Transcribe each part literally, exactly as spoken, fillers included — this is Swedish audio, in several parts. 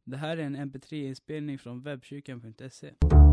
Det här är en M P tre-inspelning från webbkyrkan punkt se.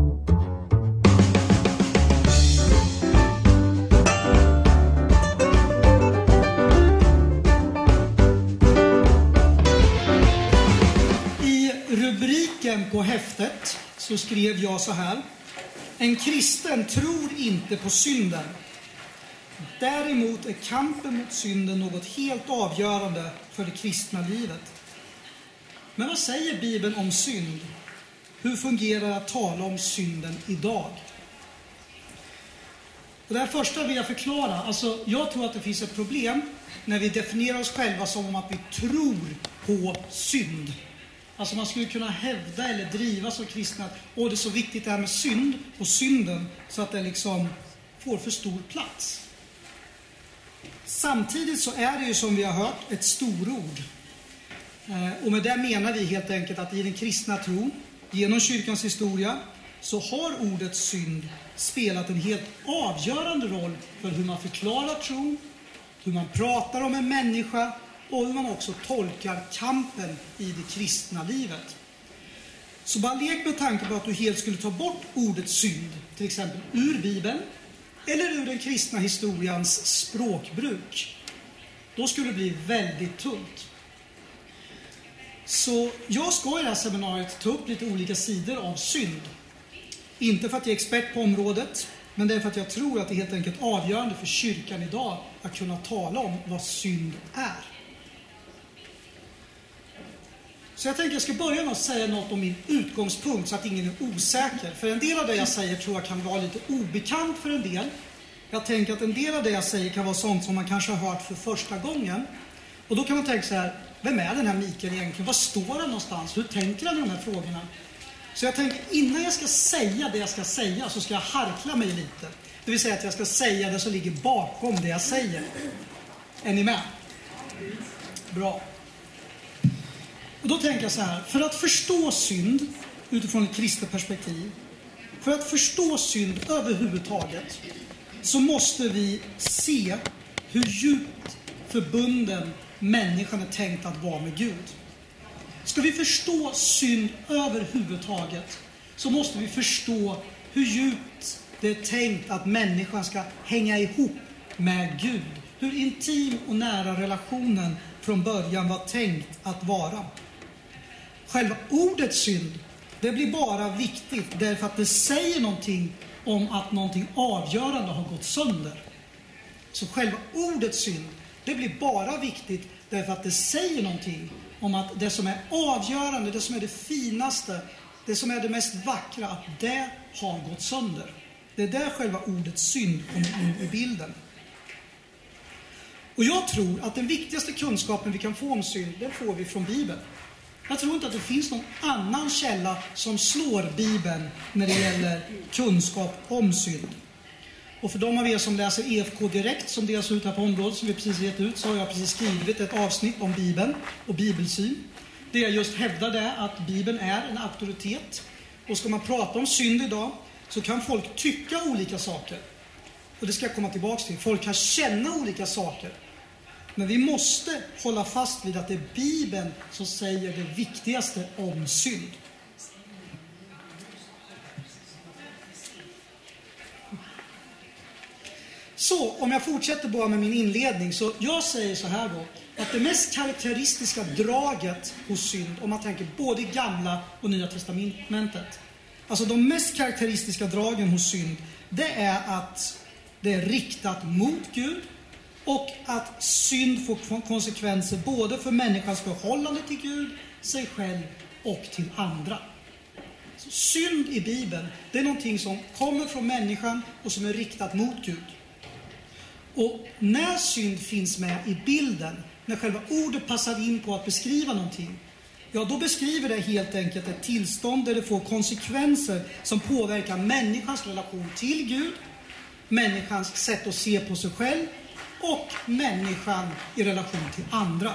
I rubriken på häftet så skrev jag så här: en kristen tror inte på synden. Däremot är kampen mot synden något helt avgörande för det kristna livet. Men vad säger Bibeln om synd? Hur fungerar det att tala om synden idag? Och det här första vill jag förklara. Alltså, jag tror att det finns ett problem när vi definierar oss själva som att vi tror på synd. Alltså man skulle kunna hävda eller driva som kristna att åh, det är så viktigt det här med synd och synden så att det liksom får för stor plats. Samtidigt så är det ju, som vi har hört, ett storord. Och med det menar vi helt enkelt att i den kristna tron, genom kyrkans historia, så har ordet synd spelat en helt avgörande roll för hur man förklarar tron, hur man pratar om en människa och hur man också tolkar kampen i det kristna livet. Så bara lek med tanke på att du helt skulle ta bort ordet synd, till exempel ur Bibeln eller ur den kristna historians språkbruk. Då skulle det bli väldigt tunt. Så jag ska i det här seminariet ta upp lite olika sidor av synd. Inte för att jag är expert på området, men det är för att jag tror att det är helt enkelt avgörande för kyrkan idag att kunna tala om vad synd är. Så jag tänker jag ska börja med att säga något om min utgångspunkt så att ingen är osäker. För en del av det jag säger tror jag kan vara lite obekant för en del. Jag tänker att en del av det jag säger kan vara sånt som man kanske har hört för första gången. Och då kan man tänka så här: vem är den här Mikael egentligen? Vad står han någonstans? Hur tänker han i de här frågorna? Så jag tänker, innan jag ska säga det jag ska säga så ska jag harkla mig lite. Det vill säga att jag ska säga det som ligger bakom det jag säger. Är ni med? Bra. Och då tänker jag så här: för att förstå synd utifrån ett kristet perspektiv, för att förstå synd överhuvudtaget, så måste vi se hur djupt förbunden människan är tänkt att vara med Gud. Ska vi förstå synd överhuvudtaget så måste vi förstå hur djupt det är tänkt att människan ska hänga ihop med Gud. Hur intim och nära relationen från början var tänkt att vara. Själva ordet synd, det blir bara viktigt därför att det säger någonting om att någonting avgörande har gått sönder. Så själva ordet synd, det blir bara viktigt därför att det säger någonting om att det som är avgörande, det som är det finaste, det som är det mest vackra, att det har gått sönder. Det är där själva ordet synd kommer in i bilden. Och jag tror att den viktigaste kunskapen vi kan få om synd, den får vi från Bibeln. Jag tror inte att det finns någon annan källa som slår Bibeln när det gäller kunskap om synd. Och för de av er som läser E F K Direkt som delas ut här på området som vi precis gett ut, så har jag precis skrivit ett avsnitt om Bibeln och bibelsyn. Det jag just hävdar är att Bibeln är en auktoritet. Och ska man prata om synd idag så kan folk tycka olika saker. Och det ska jag komma tillbaka till. Folk kan känna olika saker. Men vi måste hålla fast vid att det är Bibeln som säger det viktigaste om synd. Så om jag fortsätter bara med min inledning, så jag säger så här då, att det mest karaktäristiska draget hos synd, om man tänker både i Gamla och Nya testamentet, alltså de mest karaktäristiska dragen hos synd, det är att det är riktat mot Gud och att synd får konsekvenser både för människans förhållande till Gud, sig själv och till andra. Så synd i Bibeln, det är någonting som kommer från människan och som är riktat mot Gud. Och när synd finns med i bilden, när själva ordet passar in på att beskriva någonting, ja då beskriver det helt enkelt ett tillstånd där det får konsekvenser som påverkar människans relation till Gud, människans sätt att se på sig själv och människan i relation till andra.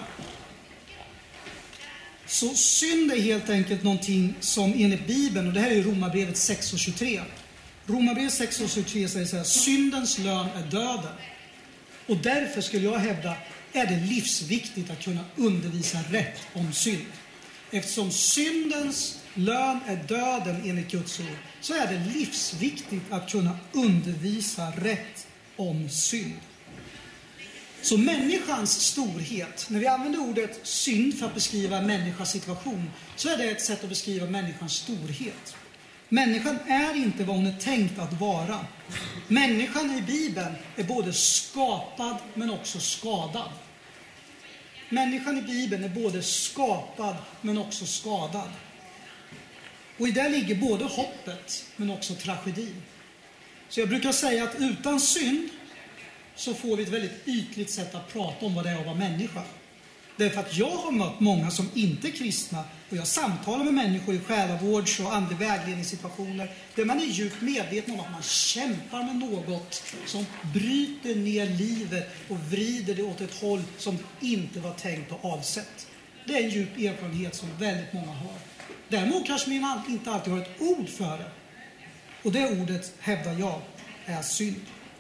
Så synd är helt enkelt någonting som enligt Bibeln, och det här är Romarbrevet sex och tjugotre. Romarbrevet sex och tjugotre säger så här: syndens lön är döden. Och därför skulle jag hävda är det livsviktigt att kunna undervisa rätt om synd. Eftersom syndens lön är döden enligt Guds ord, så är det livsviktigt att kunna undervisa rätt om synd. Så människans storhet, när vi använder ordet synd för att beskriva en människas situation, så är det ett sätt att beskriva människans storhet. Människan är inte vad hon är tänkt att vara. Människan i Bibeln är både skapad men också skadad. Människan i Bibeln är både skapad men också skadad. Och i det ligger både hoppet men också tragedin. Så jag brukar säga att utan synd så får vi ett väldigt ytligt sätt att prata om vad det är att vara människa. Därför att jag har mött många som inte är kristna, och jag samtalar med människor i själavårds- och andlig vägledningssituationer där man är djupt medveten om att man kämpar med något som bryter ner livet och vrider det åt ett håll som inte var tänkt och avsett. Det är en djup erfarenhet som väldigt många har. Däremot kanske man inte alltid har ett ord för det. Och det ordet, hävdar jag, är synd.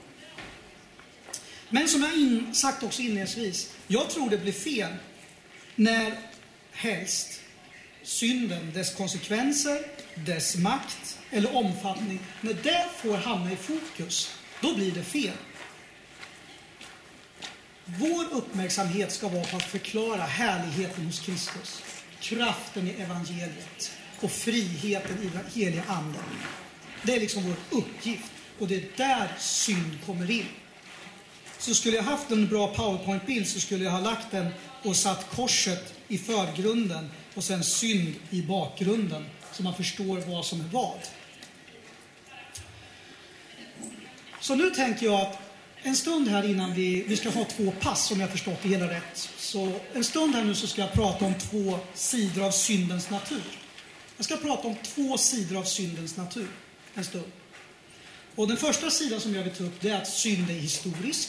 Men som jag in, sagt också inledningsvis, jag tror det blir fel när helst synden, dess konsekvenser, dess makt eller omfattning, när det får hamna i fokus, då blir det fel. Vår uppmärksamhet ska vara på att förklara härligheten hos Kristus, kraften i evangeliet och friheten i den heliga anden. Det är liksom vår uppgift, och det är där synd kommer in. Så skulle jag haft en bra PowerPoint-bild så skulle jag ha lagt den och satt korset i förgrunden och sen synd i bakgrunden, så man förstår vad som är vad. Så nu tänker jag att en stund här innan vi, vi ska ha två pass, om jag förstått det hela rätt. Så en stund här nu så ska jag prata om två sidor av syndens natur. Jag ska prata om två sidor av syndens natur en stund. Och den första sidan som jag vill ta upp, det är att synd är historisk.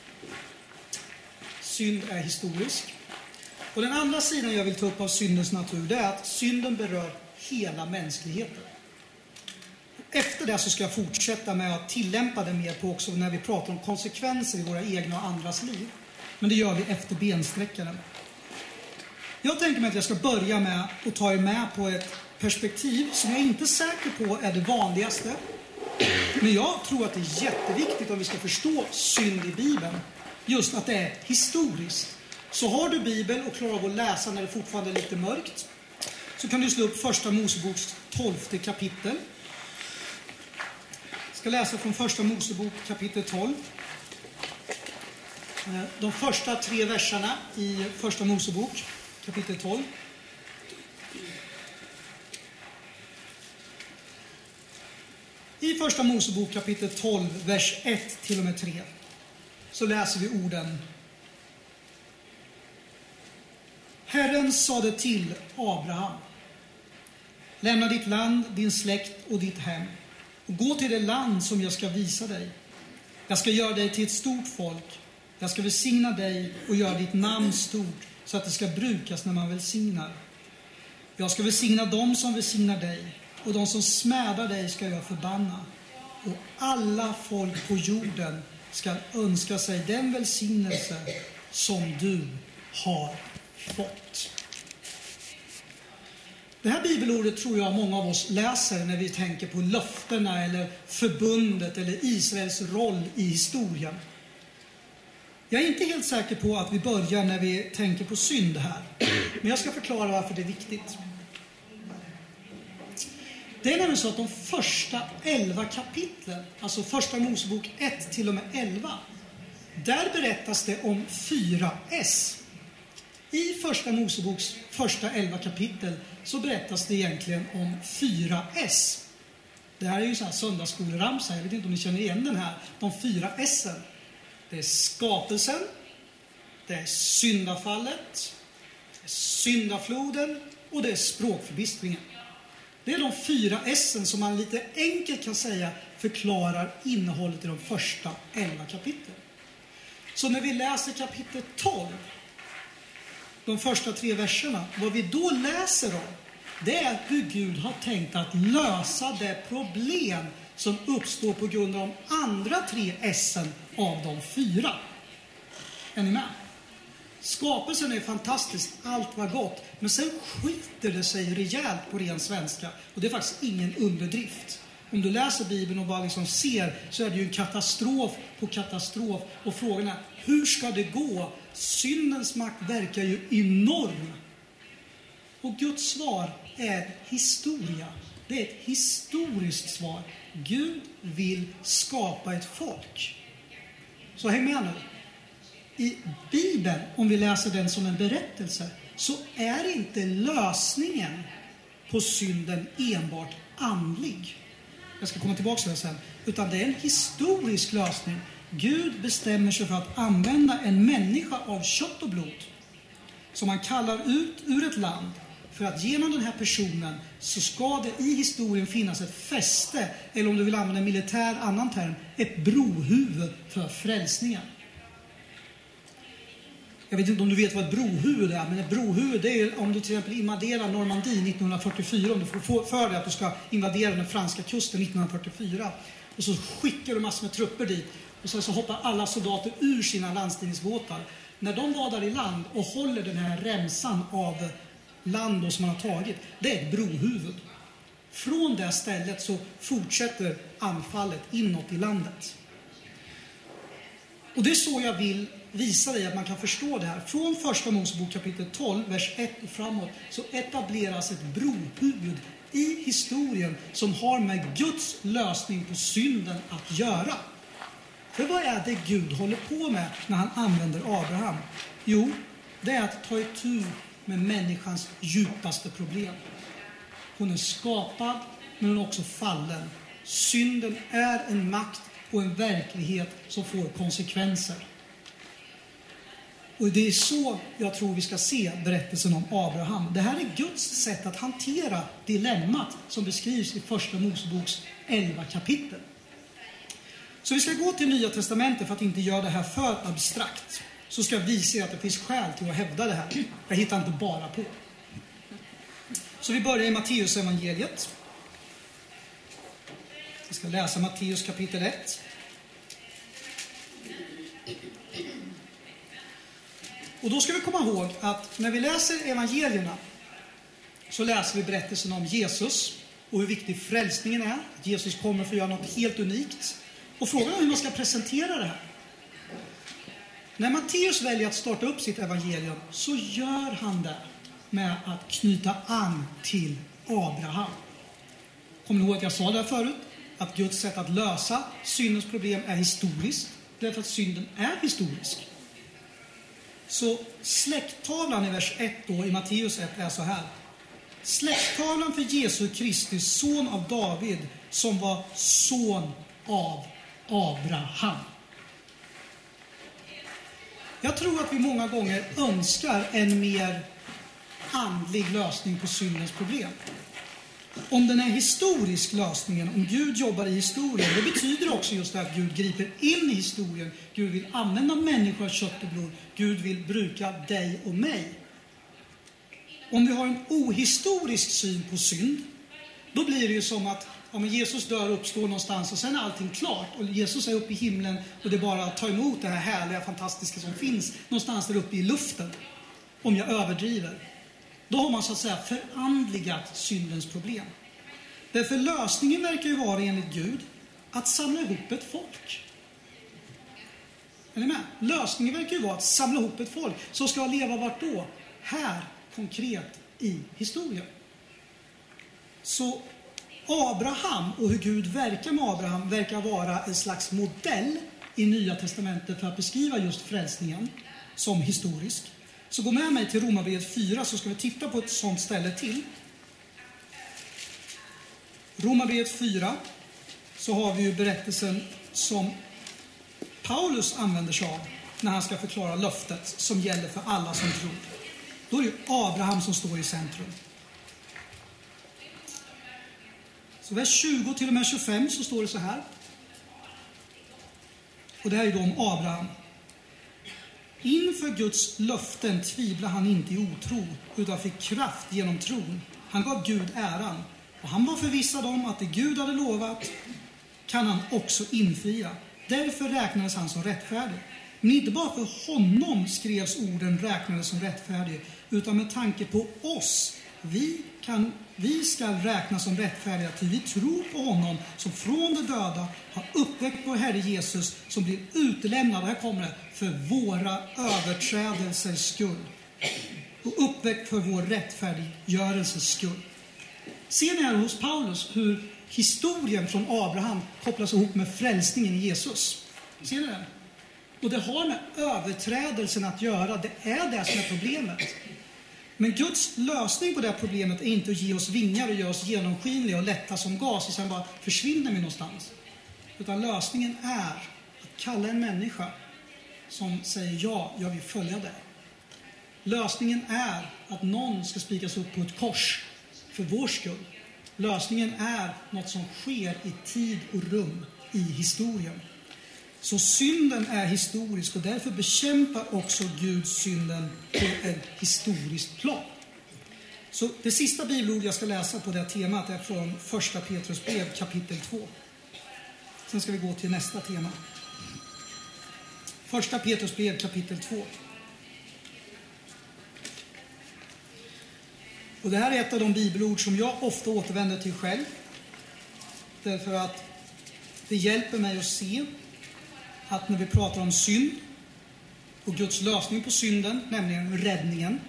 Synd är historisk. Och den andra sidan jag vill ta upp av syndens natur, det är att synden berör hela mänskligheten. Efter det så ska jag fortsätta med att tillämpa det mer på också när vi pratar om konsekvenser i våra egna och andras liv. Men det gör vi efter bensträckaren. Jag tänker mig att jag ska börja med att ta er med på ett perspektiv som jag inte är säker på är det vanligaste. Men jag tror att det är jätteviktigt om vi ska förstå synd i Bibeln. Just att det är historiskt. Så har du Bibeln och klarar av att läsa när det fortfarande är lite mörkt, så kan du slå upp första Moseboks tolfte kapitel. Jag ska läsa från första Mosebok kapitel tolv. De första tre verserna i första Mosebok kapitel tolv. I första Mosebok kapitel tolv, vers ett till och med tre, så läser vi orden. Herren sade till Abraham: lämna ditt land, din släkt och ditt hem och gå till det land som jag ska visa dig. Jag ska göra dig till ett stort folk. Jag ska välsigna dig och göra ditt namn stort, så att det ska brukas när man välsignar. Jag ska välsigna dem som välsignar dig, och de som smädar dig ska jag förbanna. Och alla folk på jorden ska önska sig den välsignelse som du har fått. Det här bibelordet tror jag många av oss läser när vi tänker på löftena eller förbundet eller Israels roll i historien. Jag är inte helt säker på att vi börjar när vi tänker på synd här. Men jag ska förklara varför det är viktigt. Det är nämligen så att de första elva kapitlen, alltså första Mosebok ett till och med elva, där berättas det om fyra S. I första Moseboks första elva kapitel så berättas det egentligen om fyra S. Det här är ju så här söndagsskoleramsa, jag vet inte om ni känner igen den här. De fyra S'en. Det är skapelsen, det är syndafallet, det är syndafloden och det är språkförbistringen. Det är de fyra S'en som man lite enkelt kan säga förklarar innehållet i de första elva kapitlen. Så när vi läser kapitel tolv, de första tre verserna, vad vi då läser om, det är hur Gud har tänkt att lösa det problem som uppstår på grund av de andra tre S'en av de fyra. Är ni med? Skapelsen är fantastisk, allt var gott. Men sen skiter det sig rejält på ren svenska. Och det är faktiskt ingen underdrift. Om du läser Bibeln och bara liksom ser, så är det ju en katastrof på katastrof. Och frågan är, hur ska det gå? Syndens makt verkar ju enorm. Och Guds svar är historia. Det är ett historiskt svar. Gud vill skapa ett folk. Så häng med nu. I Bibeln, om vi läser den som en berättelse, så är inte lösningen på synden enbart andlig. Jag ska komma tillbaka till det sen. Utan det är en historisk lösning. Gud bestämmer sig för att använda en människa av kött och blod som han kallar ut ur ett land, för att genom den här personen så ska det i historien finnas ett fäste, eller om du vill använda en militär annan term, ett brohuvud för frälsningen. Jag vet inte om du vet vad ett brohuvud är, men ett brohuvud det är om du till exempel invaderar Normandie nittonhundrafyrtiofyra, om du får för dig att du ska invadera den franska kusten nittonhundrafyrtiofyra, och så skickar du massor med trupper dit, och sen så hoppar alla soldater ur sina landstigningsbåtar. När de vadar i land och håller den här remsan av land som man har tagit, det är ett brohuvud. Från det stället så fortsätter anfallet inåt i landet. Och det är så jag vill visa dig att man kan förstå det här. Från första Mosebok kapitel tolv, vers ett och framåt, så etableras ett brohuvud i historien som har med Guds lösning på synden att göra. För vad är det Gud håller på med när han använder Abraham? Jo, det är att ta itu med människans djupaste problem. Hon är skapad, men hon är också fallen. Synden är en makt och en verklighet som får konsekvenser. Och det är så jag tror vi ska se berättelsen om Abraham. Det här är Guds sätt att hantera dilemmat som beskrivs i första Moseboks elva kapitel. Så vi ska gå till Nya testamentet för att inte göra det här för abstrakt. Så ska jag visa att det finns skäl till att hävda det här. Jag hittar inte bara på. Så vi börjar i Matteus evangeliet. Jag ska läsa Matteus kapitel ett. Och då ska vi komma ihåg att när vi läser evangelierna så läser vi berättelsen om Jesus och hur viktig frälsningen är. Att Jesus kommer för att göra något helt unikt. Och frågan är hur man ska presentera det här. När Matteus väljer att starta upp sitt evangelium så gör han det med att knyta an till Abraham. Kommer ni ihåg att jag sa det förut? Att Guds sätt att lösa syndens problem är historiskt. Därför att synden är historisk. Så släkttavlan i vers ett då, i Matteus ett är så här. Släkttavlan för Jesu Kristus, son av David, som var son av Abraham. Jag tror att vi många gånger önskar en mer andlig lösning på syndens problem. Om den är historisk lösningen, om Gud jobbar i historien, det betyder också just det att Gud griper in i historien. Gud vill använda människor av kött och blod. Gud vill bruka dig och mig. Om vi har en ohistorisk syn på synd, då blir det ju som att ja, men Jesus dör och uppstår någonstans och sen är allting klart. Och Jesus är uppe i himlen och det är bara att ta emot det här härliga, fantastiska som finns någonstans där uppe i luften. Om jag överdriver. Då har man så att säga förandligat syndens problem. Därför lösningen verkar ju vara enligt Gud att samla ihop ett folk. Är ni med? Lösningen verkar ju vara att samla ihop ett folk som ska leva vart då? Här, konkret i historien. Så Abraham och hur Gud verkar med Abraham verkar vara en slags modell i Nya testamentet för att beskriva just frälsningen som historisk. Så gå med mig till Romarbrevet fyra så ska vi titta på ett sånt ställe till. Romarbrevet fyra så har vi ju berättelsen som Paulus använder sig av när han ska förklara löftet som gäller för alla som tror. Då är det Abraham som står i centrum. Så vers tjugo till och med tjugofem så står det så här. Och det här är då om Abraham. Inför Guds löften tvivlade han inte i otro, utan fick kraft genom tron. Han gav Gud äran, och han var förvissad om att det Gud hade lovat kan han också infria. Därför räknades han som rättfärdig. Men inte bara för honom skrevs orden räknade som rättfärdig, utan med tanke på oss. Vi, kan, vi ska räknas som rättfärdiga till vi tror på honom som från de döda har uppväckt vår Herre Jesus, som blir utelämnad, här kommer det, för våra överträdelsers skull. Och uppväckt för vår rättfärdiggörelses skull. Ser ni här hos Paulus hur historien från Abraham kopplas ihop med frälsningen i Jesus? Ser ni det? Och det har med överträdelsen att göra. Det är det som är problemet. Men Guds lösning på det här problemet är inte att ge oss vingar och göra oss genomskinliga och lätta som gas och sen bara försvinner vi någonstans. Utan lösningen är att kalla en människa som säger ja, jag vill följa dig. Lösningen är att någon ska spikas upp på ett kors för vår skull. Lösningen är något som sker i tid och rum i historien. Så synden är historisk och därför bekämpar också Gud synden på ett historiskt plan. Så det sista bibelord jag ska läsa på det här temat är från första Petrus brev kapitel två. Sen ska vi gå till nästa tema. Första Petrus brev kapitel två. Och det här är ett av de bibelord som jag ofta återvänder till själv. Därför att det hjälper mig att se att när vi pratar om synd och Guds lösning på synden, nämligen räddningen,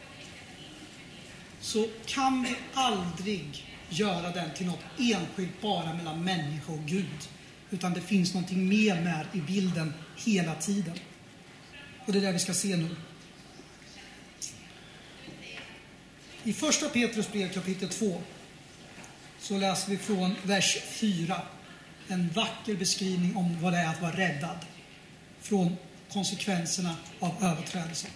så kan vi aldrig göra den till något enskilt bara mellan människa och Gud. Utan det finns någonting mer med i bilden hela tiden. Och det är det vi ska se nu. I första Petrus brev kapitel två så läser vi från vers fyra. En vacker beskrivning om vad det är att vara räddad från konsekvenserna av överträdelsen.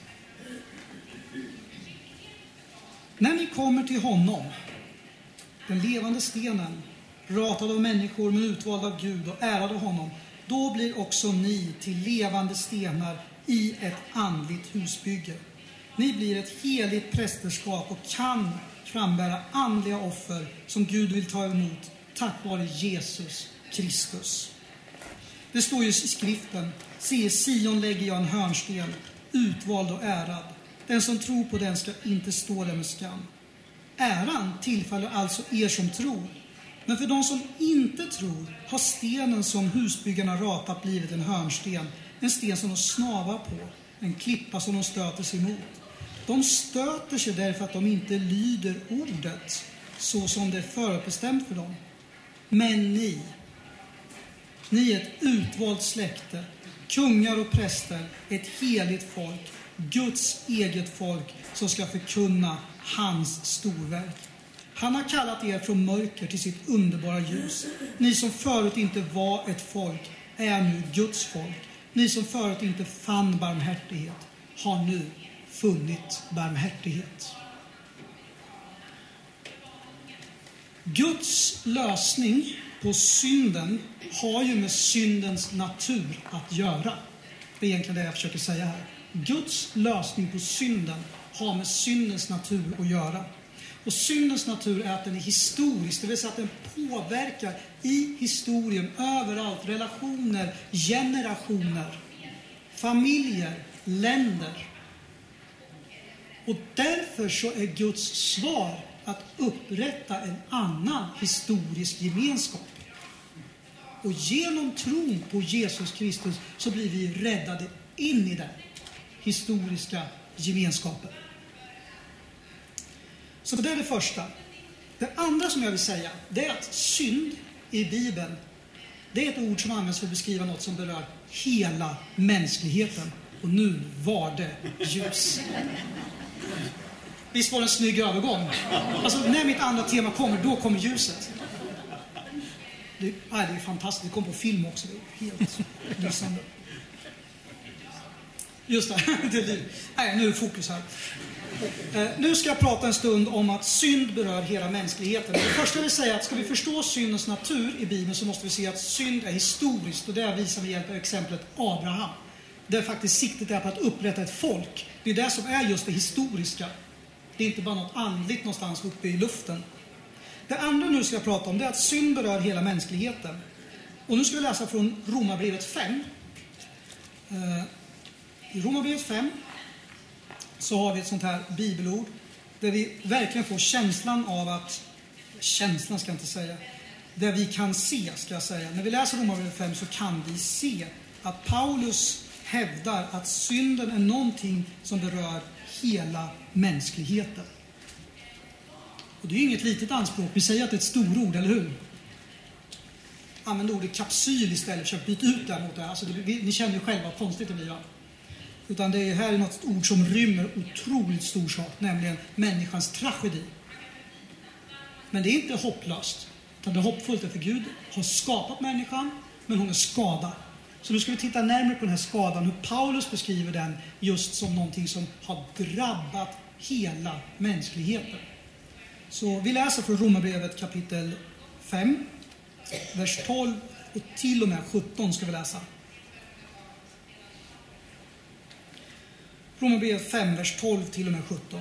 När ni kommer till honom, den levande stenen, ratad av människor men utvald av Gud och ärad av honom, då blir också ni till levande stenar i ett andligt husbygge. Ni blir ett heligt prästerskap och kan frambära andliga offer som Gud vill ta emot tack vare Jesus Kristus. Det står ju i skriften: se, Sion lägger jag en hörnsten, utvald och ärad. Den som tror på den ska inte stå där med skam. Äran tillfaller alltså er som tror. Men för de som inte tror har stenen som husbyggarna ratat blivit en hörnsten. En sten som de snavar på. En klippa som de stöter sig emot. De stöter sig därför att de inte lyder ordet så som det är förutbestämt för dem. Men ni, ni är ett utvalt släkte, kungar och präster, ett heligt folk, Guds eget folk som ska förkunna hans storverk. Han har kallat er från mörker till sitt underbara ljus. Ni som förut inte var ett folk är nu Guds folk. Ni som förut inte fann barmhärtighet har nu funnit barmhärtighet. Guds lösning på synden har ju med syndens natur att göra. Det är egentligen det jag försöker säga här. Guds lösning på synden har med syndens natur att göra. Och syndens natur är att den är historisk, det vill säga att den påverkar i historien, överallt, relationer, generationer, familjer, länder. Och därför så är Guds svar att upprätta en annan historisk gemenskap. Och genom tron på Jesus Kristus så blir vi räddade in i den historiska gemenskapen. Så det är det första. Det andra som jag vill säga, det är att synd i Bibeln, det är ett ord som används för att beskriva något som berör hela mänskligheten. Och nu var det ljus. Visst var det en snygg övergång? Alltså när mitt andra tema kommer, då kommer ljuset. Det, nej, det är fantastiskt, det kommer på film också. Det är helt lysande. Just det, det är, nej, nu är fokus här. Eh, nu ska jag prata en stund om att synd berör hela mänskligheten. Det första jag vill säga är att ska vi förstå syndens natur i Bibeln så måste vi se att synd är historiskt. Och det visar vi hjälp av exemplet Abraham. Där faktiskt siktet är på att upprätta ett folk. Det är det som är just det historiska. Det är inte bara något andligt någonstans uppe i luften. Det andra nu ska jag prata om det är att synd berör hela mänskligheten. Och nu ska vi läsa från Romarbrevet fem. I Romarbrevet fem så har vi ett sånt här bibelord där vi verkligen får känslan av att, känslan ska jag inte säga, där vi kan se, ska jag säga. När vi läser Romarbrevet fem så kan vi se att Paulus hävdar att synden är någonting som berör hela mänskligheten. Och det är ju inget litet anspråk. Vi säger att det är ett storord, eller hur? Använd ordet kapsyl istället, försök byta ut det mot det här. Alltså det, vi, ni känner ju själva vad konstigt det blir, va? Utan det är här är något ord som rymmer otroligt stor sak, nämligen människans tragedi. Men det är inte hopplöst, utan det är hoppfullt för Gud har skapat människan, men hon är skadad. Så nu ska vi titta närmare på den här skadan, hur Paulus beskriver den just som någonting som har drabbat hela mänskligheten. Så vi läser från Romarbrevet kapitel fem, vers tolv och till och med sjutton ska vi läsa. Romarbrevet fem, vers tolv till och med sjutton.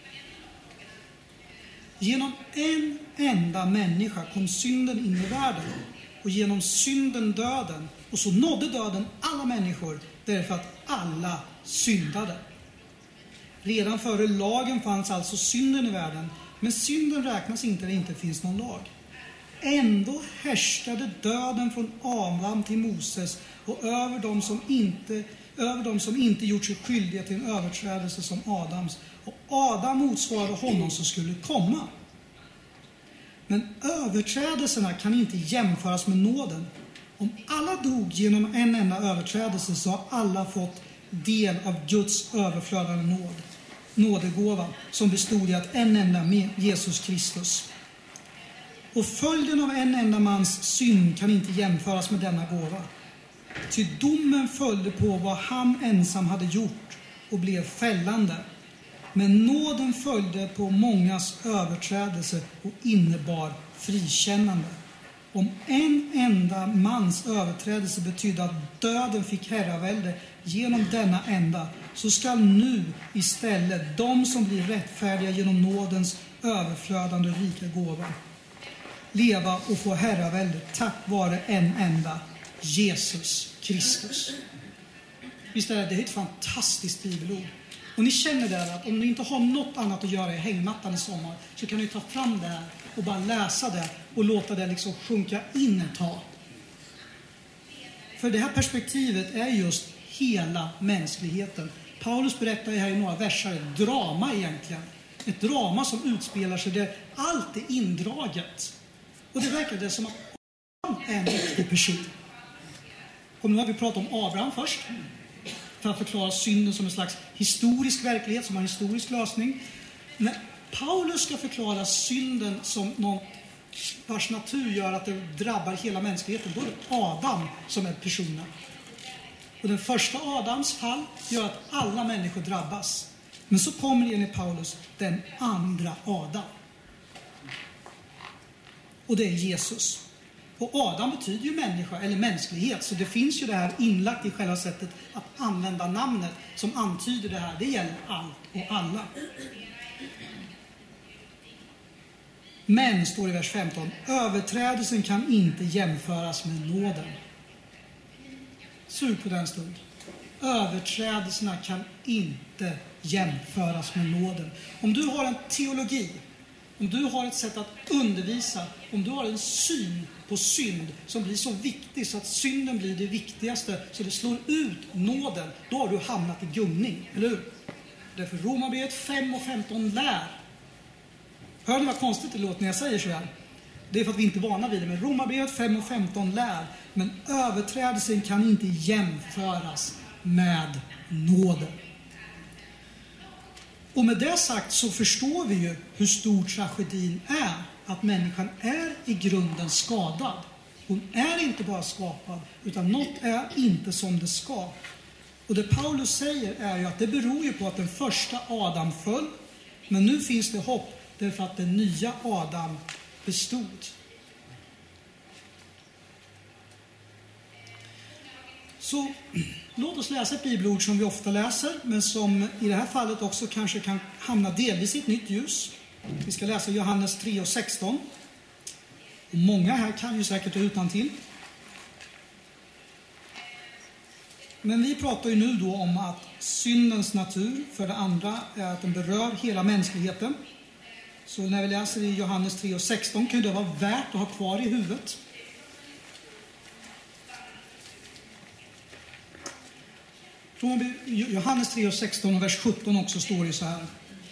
Genom en enda människa kom synden in i världen, och genom synden döden, och så nådde döden alla människor därför att alla syndade. Redan före lagen fanns alltså synden i världen, men synden räknas inte när det inte finns någon lag. Ändå härskade döden från Adam till Moses och över dem som inte, över dem som inte gjort sig skyldiga till en överträdelse som Adams. Och Adam motsvarade honom som skulle komma. Men överträdelserna kan inte jämföras med nåden. Om alla dog genom en enda överträdelse så har alla fått del av Guds överflödande nåd. Nådegåva som bestod i att en enda med Jesus Kristus. Och följden av en enda mans synd kan inte jämföras med denna gåva. Ty domen följde på vad han ensam hade gjort och blev fällande. Men nåden följde på mångas överträdelse och innebar frikännande. Om en enda mans överträdelse betydde att döden fick herravälde genom denna enda, så ska nu istället de som blir rättfärdiga genom nådens överflödande rika gåva leva och få herravälde tack vare en enda, Jesus Kristus. Visst är det, det är ett fantastiskt bibelord. Och ni känner där att om ni inte har något annat att göra i hängmattan i sommar, så kan ni ta fram det här och bara läsa det och låta det liksom sjunka in ett tag. För det här perspektivet är just hela mänskligheten. Paulus berättar här i några verser ett drama egentligen. Ett drama som utspelar sig där allt är indraget. Och det verkar det som att Abraham är en viktig person. Och nu har vi pratat om Abraham först. För att förklara synden som en slags historisk verklighet, som har en historisk lösning. Men Paulus ska förklara synden som någon vars natur gör att det drabbar hela mänskligheten. Då är det Adam som är personen. Och den första Adams fall gör att alla människor drabbas. Men så kommer enligt Paulus den andra Adam. Och det är Jesus. Och Adam betyder ju människa eller mänsklighet. Så det finns ju det här inlagt i själva sättet att använda namnet som antyder det här. Det gäller allt och alla. Men, står i vers femton, överträdelsen kan inte jämföras med nåden. Sug på den stund. Överträdelserna kan inte jämföras med nåden. Om du har en teologi, om du har ett sätt att undervisa, om du har en syn på synd som blir så viktig så att synden blir det viktigaste, så det slår ut nåden, då har du hamnat i gungning, eller hur? Därför Romarbrevet fem och femton lär. Hör ni vad konstigt det låter när jag säger så här? Det är för att vi inte är vana vid det, men Romarbrevet fem och femton lär. Men överträdelsen kan inte jämföras med nåden. Och med det sagt så förstår vi ju hur stor tragedin är. Att människan är i grunden skadad. Hon är inte bara skapad, utan något är inte som det ska. Och det Paulus säger är ju att det beror ju på att den första Adam föll. Men nu finns det hopp därför att den nya Adam bestod. Så låt oss läsa ett bibelord som vi ofta läser, men som i det här fallet också kanske kan hamna delvis i ett nytt ljus. Vi ska läsa Johannes tre och sexton. Och många här kan ju säkert utantill. Men vi pratar ju nu då om att syndens natur. För det andra är att den berör hela mänskligheten. Så när vi läser i Johannes tre och sexton kan det vara värt att ha kvar i huvudet. Johannes tre och sexton och vers sjutton också står det så här.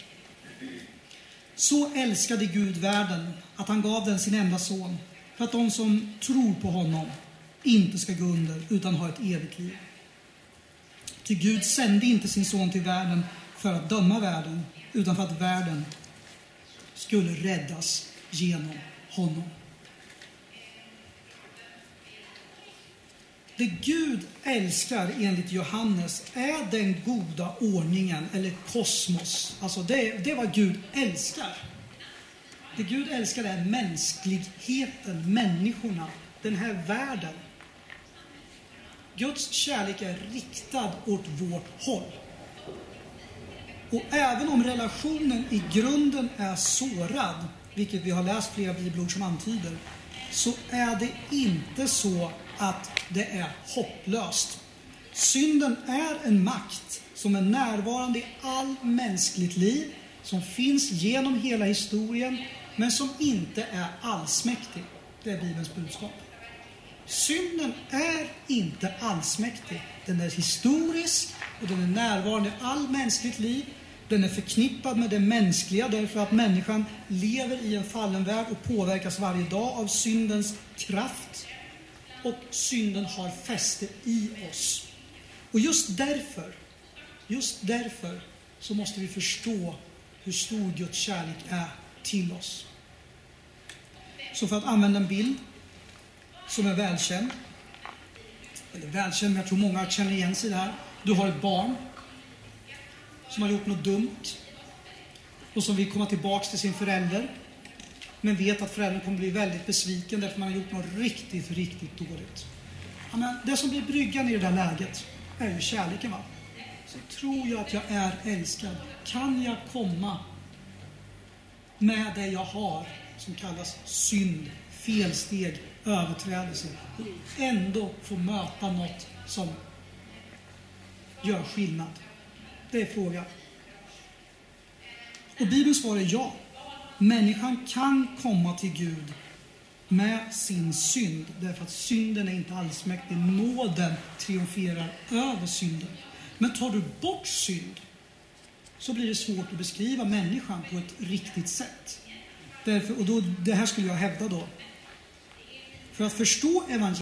Så älskade Gud världen att han gav den sin enda son, för att de som tror på honom inte ska gå under utan ha ett evigt liv. Ty Gud sände inte sin son till världen för att döma världen, utan för att världen skulle räddas genom honom. Det Gud älskar enligt Johannes är den goda ordningen, eller kosmos. Alltså det, det är vad Gud älskar. Det Gud älskar är mänskligheten, människorna, den här världen. Guds kärlek är riktad åt vårt håll. Och även om relationen i grunden är sårad, vilket vi har läst flera bibelord som antyder, så är det inte så att det är hopplöst. Synden är en makt som är närvarande i all mänskligt liv, som finns genom hela historien, men som inte är allsmäktig. Det är Bibelns budskap. Synden är inte allsmäktig. Den är historisk och den är närvarande i all mänskligt liv. Den är förknippad med det mänskliga därför att människan lever i en fallen värld och påverkas varje dag av syndens kraft. Och synden har fäste i oss. Och just därför, just därför så måste vi förstå hur stor Guds kärlek är till oss. Så för att använda en bild som är välkänd, eller välkänd, men jag tror många känner igen sig i det här. Du har ett barn som har gjort något dumt och som vill komma tillbaka till sin förälder, men vet att föräldern kommer bli väldigt besviken därför att man har gjort något riktigt, riktigt dåligt. Ja, men det som blir bryggan i det där läget är ju kärleken, va? Så tror jag att jag är älskad. Kan jag komma med det jag har som kallas synd, felsteg, överträdelse och ändå få möta något som gör skillnad? Det är frågan. Och Bibelns svar är ja. Människan kan komma till Gud med sin synd, därför att synden är inte allsmäktig. Nåden triumferar över synden. Men tar du bort synd så blir det svårt att beskriva människan på ett riktigt sätt. Därför, och då, det här skulle jag hävda då. För att förstå evangeliet.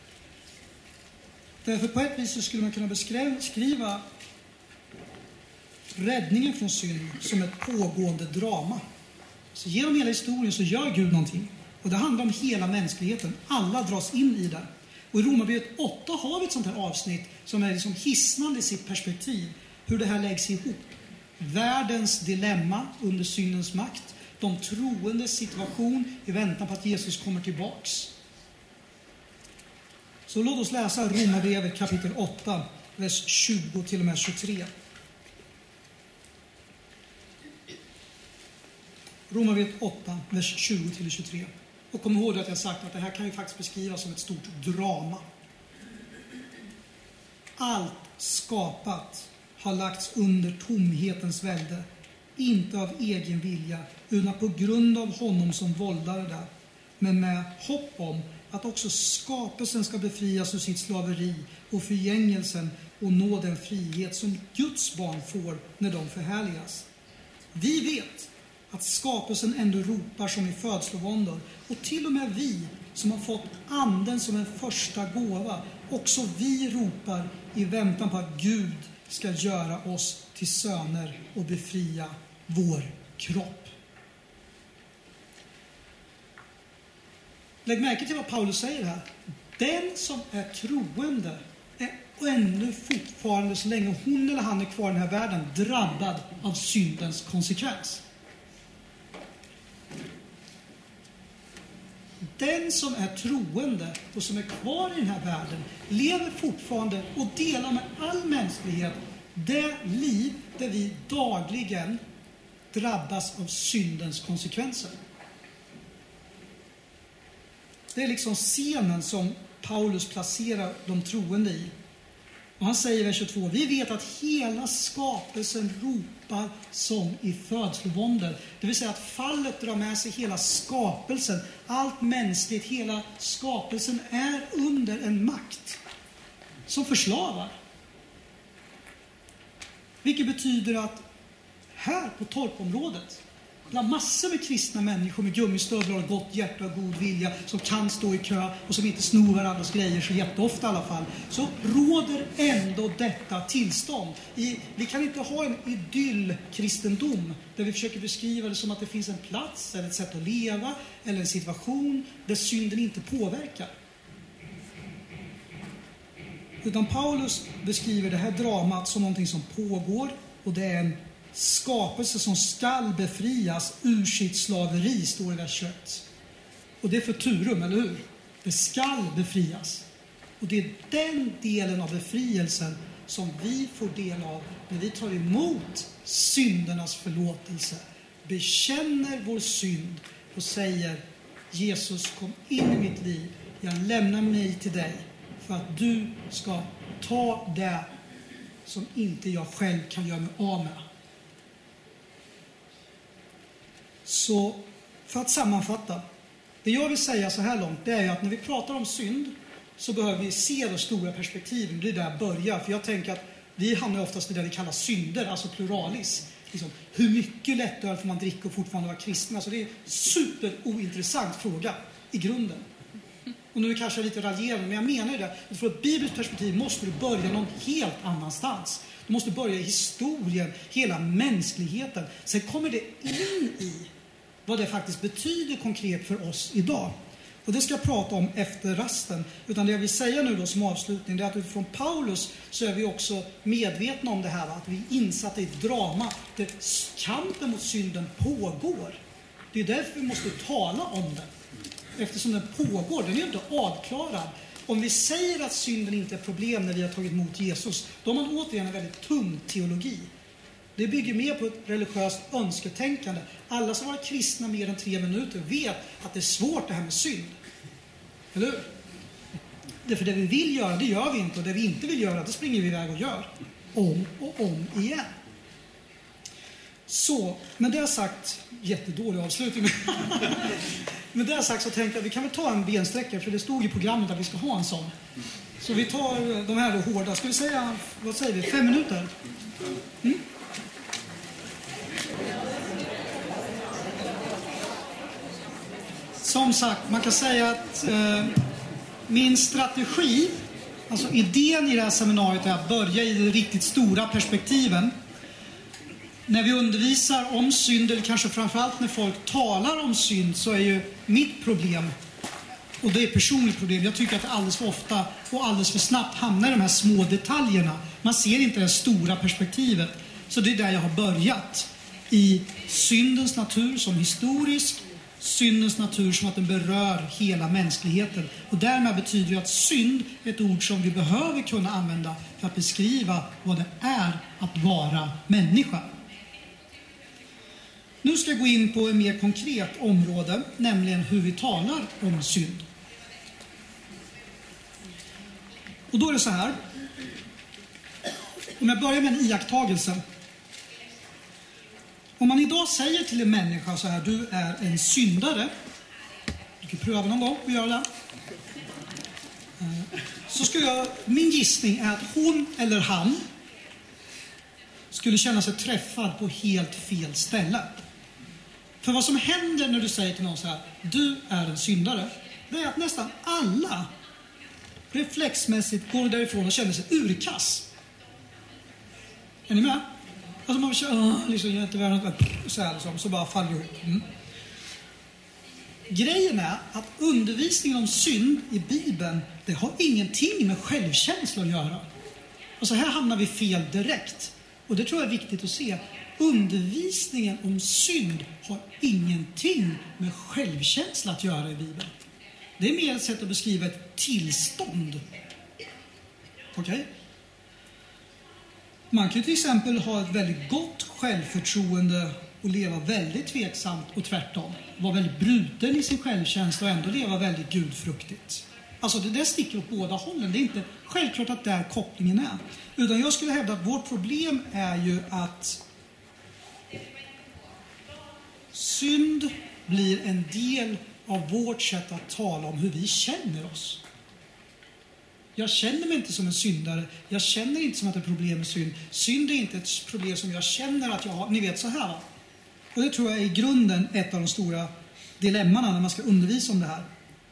Därför på ett vis så skulle man kunna beskriva räddningen från synd som ett pågående drama. Så genom hela historien så gör Gud någonting. Och det handlar om hela mänskligheten. Alla dras in i det. Och i Romarbrevet åtta har vi ett sånt här avsnitt som är liksom hisnande i sitt perspektiv. Hur det här läggs ihop. Världens dilemma under syndens makt. De troendes situation i väntan på att Jesus kommer tillbaks. Så låt oss läsa Romarbrevet kapitel åtta, vers tjugo till och med tjugotre. Romarbrevet åtta, vers tjugo till tjugotre. Och kom ihåg att jag sagt att det här kan ju faktiskt beskrivas som ett stort drama. Allt skapat har lagts under tomhetens välde, inte av egen vilja, utan på grund av honom som våldade det, men med hopp om att också skapelsen ska befrias ur sitt slaveri och förgängelsen och nå den frihet som Guds barn får när de förhärligas. Vi vet att skapelsen ändå ropar som i födslovåndor, och till och med vi som har fått anden som en första gåva, också vi ropar i väntan på att Gud ska göra oss till söner och befria vår kropp. Lägg märke till vad Paulus säger här. Den som är troende är ännu fortfarande, så länge hon eller han är kvar i den här världen, drabbad av syndens konsekvens. Den som är troende och som är kvar i den här världen lever fortfarande och delar med all mänsklighet det liv där vi dagligen drabbas av syndens konsekvenser. Det är liksom scenen som Paulus placerar de troende i. Och han säger i vers tjugotvå, vi vet att hela skapelsen ropar som i födslovåndor. Det vill säga att fallet drar med sig hela skapelsen. Allt mänskligt, hela skapelsen är under en makt som förslavar. Vilket betyder att här på torpområdet, bland massor med kristna människor med gummistövlar och gott hjärta och god vilja som kan stå i kö och som inte snor varandras grejer så jätteofta i alla fall, så råder ändå detta tillstånd. I, vi kan inte ha en idyll-kristendom där vi försöker beskriva det som att det finns en plats eller ett sätt att leva eller en situation där synden inte påverkar. Utan Paulus beskriver det här dramat som någonting som pågår, och det är en skapelse som skall befrias ur sitt slaveri, står i vers tjugoett. Och det är futurum, eller hur? Det skall befrias. Och det är den delen av befrielsen som vi får del av när vi tar emot syndernas förlåtelse, bekänner vår synd och säger: Jesus, kom in i mitt liv, jag lämnar mig till dig för att du ska ta det som inte jag själv kan göra mig av med. Så för att sammanfatta, det jag vill säga så här långt, det är ju att när vi pratar om synd så behöver vi se de stora perspektiven. Det är där jag börjar, för jag tänker att vi hamnar oftast i det vi kallar synder, alltså pluralis. Liksom, hur mycket lättöl får man dricka och fortfarande vara kristen? Alltså det är en superointressant fråga i grunden. Och nu kanske jag lite raljerande, men jag menar ju det. Från ett bibliskt perspektiv måste du börja någon helt annanstans. Du måste börja i historien, hela mänskligheten. Sen kommer det in i vad det faktiskt betyder konkret för oss idag. Och det ska jag prata om efter rasten. Utan det jag vill säga nu då som avslutning, det är att utifrån Paulus så är vi också medvetna om det här. Att vi är insatta i ett drama där kampen mot synden pågår. Det är därför vi måste tala om den. Eftersom den pågår, den är ju inte avklarad. Om vi säger att synden inte är ett problem när vi har tagit emot Jesus, då har man återigen en väldigt tung teologi. Det bygger mer på ett religiöst önsketänkande. Alla som var kristna mer än tre minuter vet att det är svårt det här med synd. Eller hur? Det för det vi vill göra, det gör vi inte. Och det vi inte vill göra, det springer vi iväg och gör. Om och om igen. Så, men det har sagt, jättedålig avslutning. Men det har sagt så tänkte jag att vi kan väl ta en bensträckare, för det stod i programmet att vi ska ha en sån. Så vi tar de här då hårda. Ska vi säga, vad säger vi, fem minuter? Mm? Som sagt, man kan säga att eh, min strategi, alltså idén i det här seminariet är att börja i de riktigt stora perspektiven. När vi undervisar om synd, eller kanske framförallt när folk talar om synd, så är ju mitt problem, och det är ett personligt problem, jag tycker att det alldeles för ofta och alldeles för snabbt hamnar i de här små detaljerna. Man ser inte det stora perspektivet. Så det är där jag har börjat. I syndens natur som historisk, syndens natur som att den berör hela mänskligheten. Och därmed betyder det att synd är ett ord som vi behöver kunna använda för att beskriva vad det är att vara människa. Nu ska jag gå in på ett mer konkret område, nämligen hur vi talar om synd. Och då är det så här. Om jag börjar med en iakttagelse. Om man idag säger till en människa så här: du är en syndare. Du kan pröva någon gång att göra det. Så skulle jag, min gissning är att hon eller han skulle känna sig träffad på helt fel ställe. För vad som händer när du säger till någon så här: du är en syndare, det är att nästan alla reflexmässigt går därifrån och känner sig urkass. Är ni med? Alltså man känner, liksom, jag är inte värd så här, liksom, så bara faller ihop. Mm. Grejen är att undervisningen om synd i Bibeln, det har ingenting med självkänsla att göra. Alltså här hamnar vi fel direkt. Och det tror jag är viktigt att se. Undervisningen om synd har ingenting med självkänsla att göra i Bibeln. Det är mer ett sätt att beskriva ett tillstånd. Okej? Okay? Man kan till exempel ha ett väldigt gott självförtroende och leva väldigt tveksamt och tvärtom. Vara väldigt bruten i sin självkänsla och ändå leva väldigt gudfruktigt. Alltså det där sticker åt båda hållen. Det är inte självklart att där kopplingen är. Utan jag skulle hävda att vårt problem är ju att synd blir en del av vårt sätt att tala om hur vi känner oss. Jag känner mig inte som en syndare. Jag känner inte som att det är problem med synd. Synd är inte ett problem som jag känner att jag har. Ni vet så här, va? Och det tror jag är i grunden ett av de stora dilemmana när man ska undervisa om det här.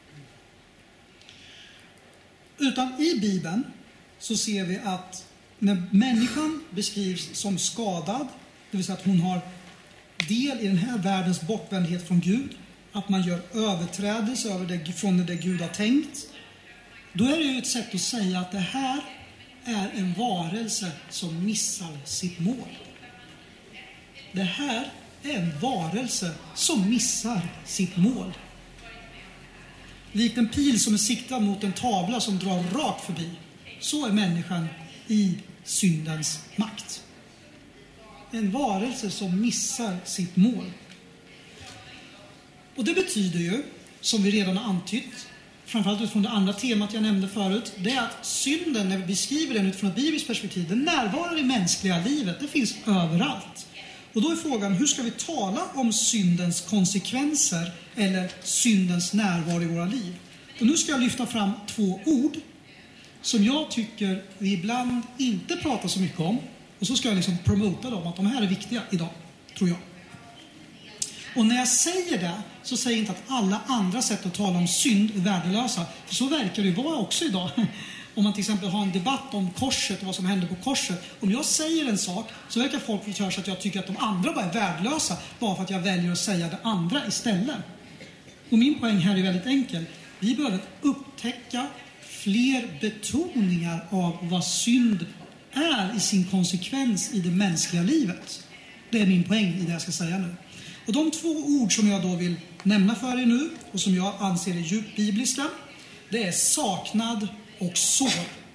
Utan i Bibeln så ser vi att när människan beskrivs som skadad, det vill säga att hon har del i den här världens bortvändhet från Gud, att man gör överträdelse över det, från det Gud har tänkt, då är det ju ett sätt att säga att det här är en varelse som missar sitt mål. Det här är en varelse som missar sitt mål. Likt en pil som är siktad mot en tavla som drar rakt förbi, så är människan i syndens makt. En varelse som missar sitt mål. Och det betyder ju, som vi redan har antytt, framförallt utifrån det andra temat jag nämnde förut, det är att synden, när vi beskriver den utifrån ett bibliskt perspektiv, den närvarar i mänskliga livet. Det finns överallt. Och då är frågan, hur ska vi tala om syndens konsekvenser eller syndens närvaro i våra liv? Och nu ska jag lyfta fram två ord som jag tycker vi ibland inte pratar så mycket om. Och så ska jag liksom promota dem, att de här är viktiga idag, tror jag. Och när jag säger det så säger jag inte att alla andra sätt att tala om synd är värdelösa. För så verkar det ju vara också idag. Om man till exempel har en debatt om korset och vad som händer på korset. Om jag säger en sak så verkar folk få höra att jag tycker att de andra bara är värdelösa. Bara för att jag väljer att säga det andra istället. Och min poäng här är väldigt enkel. Vi behöver upptäcka fler betoningar av vad synd är i sin konsekvens i det mänskliga livet. Det är min poäng i det jag ska säga nu. Och de två ord som jag då vill nämna för er nu och som jag anser är djupt bibliska, det är saknad och sår.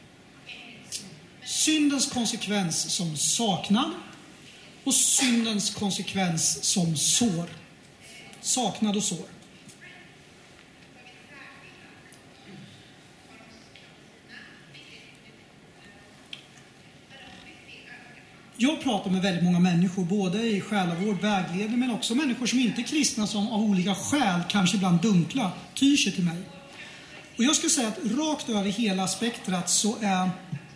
Syndens konsekvens som saknad och syndens konsekvens som sår. Saknad och sår. Jag pratar med väldigt många människor, både i själavård, vägledning, men också människor som inte är kristna, som av olika skäl, kanske ibland dunkla, tyr sig till mig. Och jag skulle säga att rakt över hela spektrat så är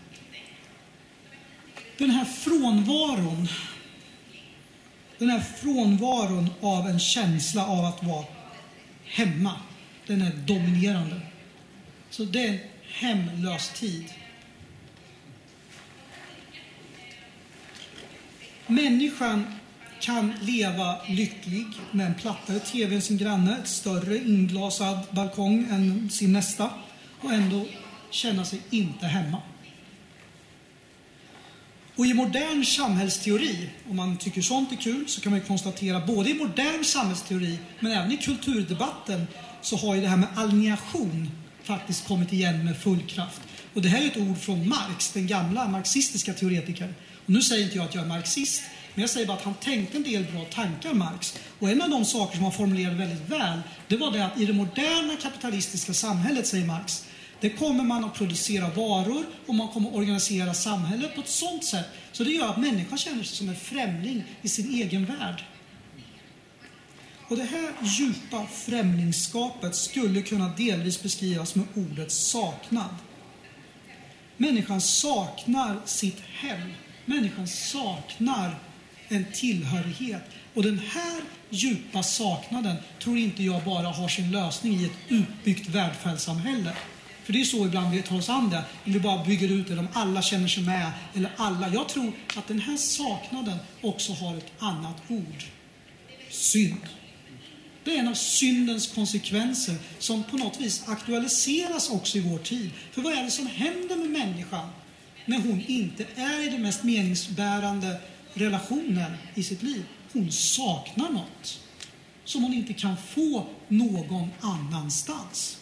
den här frånvaron, den här frånvaron av en känsla av att vara hemma, den är dominerande. Så det är en hemlös tid. Människan kan leva lycklig med en plattare tv än sin granne, ett större inglasad balkong än sin nästa och ändå känna sig inte hemma. Och i modern samhällsteori, om man tycker sånt är kul, så kan man konstatera både i modern samhällsteori men även i kulturdebatten så har ju det här med alienation faktiskt kommit igen med full kraft. Och det här är ett ord från Marx, den gamla marxistiska teoretikern. Och nu säger inte jag att jag är marxist, men jag säger bara att han tänkte en del bra tankar, Marx. Och en av de saker som han formulerade väldigt väl, det var det att i det moderna kapitalistiska samhället, säger Marx, det kommer man att producera varor och man kommer att organisera samhället på ett sånt sätt så det gör att människan känner sig som en främling i sin egen värld. Och det här djupa främlingskapet skulle kunna delvis beskrivas med ordet saknad. Människan saknar sitt hem. Människan saknar en tillhörighet. Och den här djupa saknaden tror inte jag bara har sin lösning i ett utbyggt välfärdssamhälle. För det är så ibland vi tar oss an det. Om vi bara bygger ut det, om alla känner sig med. Eller alla. Jag tror att den här saknaden också har ett annat ord. Synd. Det är en av syndens konsekvenser som på något vis aktualiseras också i vår tid. För vad är det som händer med människan när hon inte är i den mest meningsbärande relationen i sitt liv? Hon saknar något som hon inte kan få någon annanstans.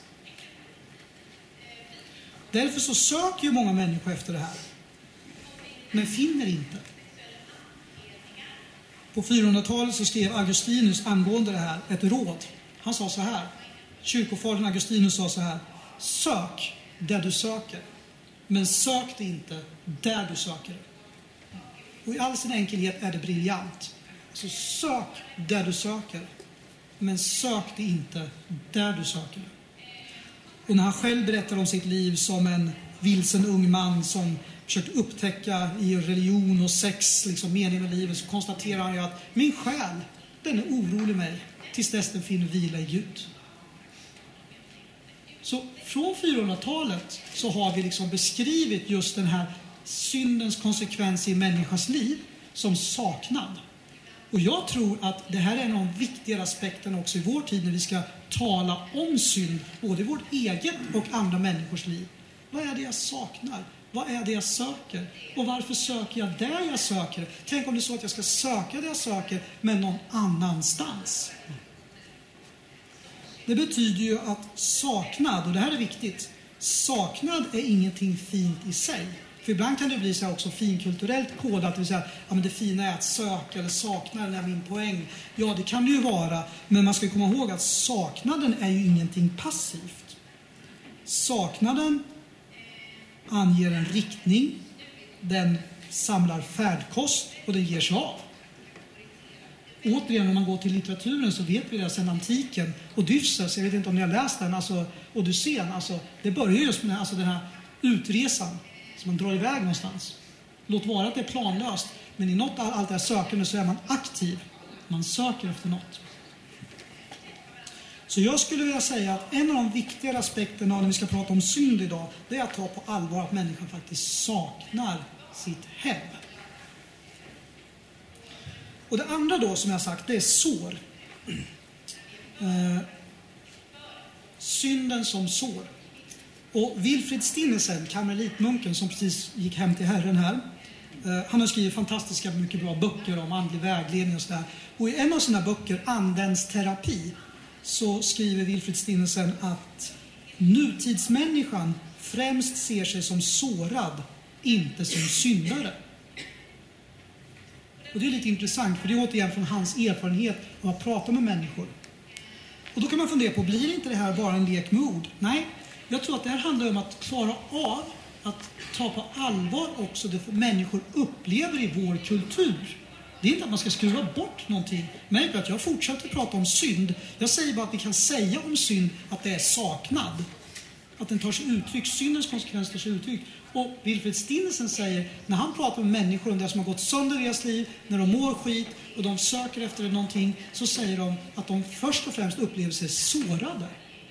Därför så söker ju många människor efter det här, men finner inte. På fyrahundratalet så skrev Augustinus angående det här ett råd. Han sa så här, kyrkofadern Augustinus sa så här: sök där du söker, men sök det inte där du söker. Och i all sin enkelhet är det briljant. Så sök där du söker, men sök det inte där du söker. Och när han själv berättar om sitt liv som en vilsen ung man som försökt upptäcka i religion och sex liksom mening med livet, så konstaterar han ju att min själ, den är orolig mig tills dess den finner vila i Gud. Så från fyrahundratalet så har vi liksom beskrivit just den här syndens konsekvens i människans liv som saknad. Och jag tror att det här är en av de viktigare aspekterna också i vår tid när vi ska tala om synd, både i vårt eget och andra människors liv. Vad är det jag saknar? Vad är det jag söker? Och varför söker jag där jag söker? Tänk om det är så att jag ska söka där jag söker, men någon annanstans. Det betyder ju att saknad, och det här är viktigt, saknad är ingenting fint i sig. För ibland kan det bli så här också finkulturellt kodat, det vill säga ja, men det fina är att söka eller sakna, den är min poäng. Ja, det kan det ju vara, men man ska komma ihåg att saknaden är ju ingenting passivt. Saknaden anger en riktning, den samlar färdkost och den ger sig av. Återigen, om man går till litteraturen så vet vi det sedan antiken. Odysseus, jag vet inte om ni har läst den, alltså Odysseen, alltså, det börjar just med alltså, den här utresan som man drar iväg någonstans. Låt vara att det är planlöst, men i något allt det här sökande så är man aktiv. Man söker efter något. Så jag skulle vilja säga att en av de viktigare aspekterna när vi ska prata om synd idag, det är att ta på allvar att människan faktiskt saknar sitt hem. Och det andra då som jag har sagt, det är sår. Eh, synden som sår. Och Wilfrid Stinnesen, karmelitmunken som precis gick hem till Herren här, eh, han har skrivit fantastiska mycket bra böcker om andlig vägledning och sådär. Och i en av sina böcker, Andens terapi, så skriver Wilfrid Stinnesen att nutidsmänniskan främst ser sig som sårad, inte som syndare. Och det är lite intressant, för det är återigen från hans erfarenhet av att prata med människor. Och då kan man fundera på, blir inte det här bara en lek med ord? Nej, jag tror att det här handlar om att klara av att ta på allvar också det människor upplever i vår kultur. Det är inte att man ska skruva bort någonting. Märk att jag fortsätter prata om synd. Jag säger bara att vi kan säga om synd att det är saknad. Att den tar sig uttryck, syndens konsekvens tar sig uttryck. Och Wilfrid Stinnesen säger, när han pratar med människor om det som har gått sönder i deras liv, när de mår skit och de söker efter någonting, så säger de att de först och främst upplever sig sårade.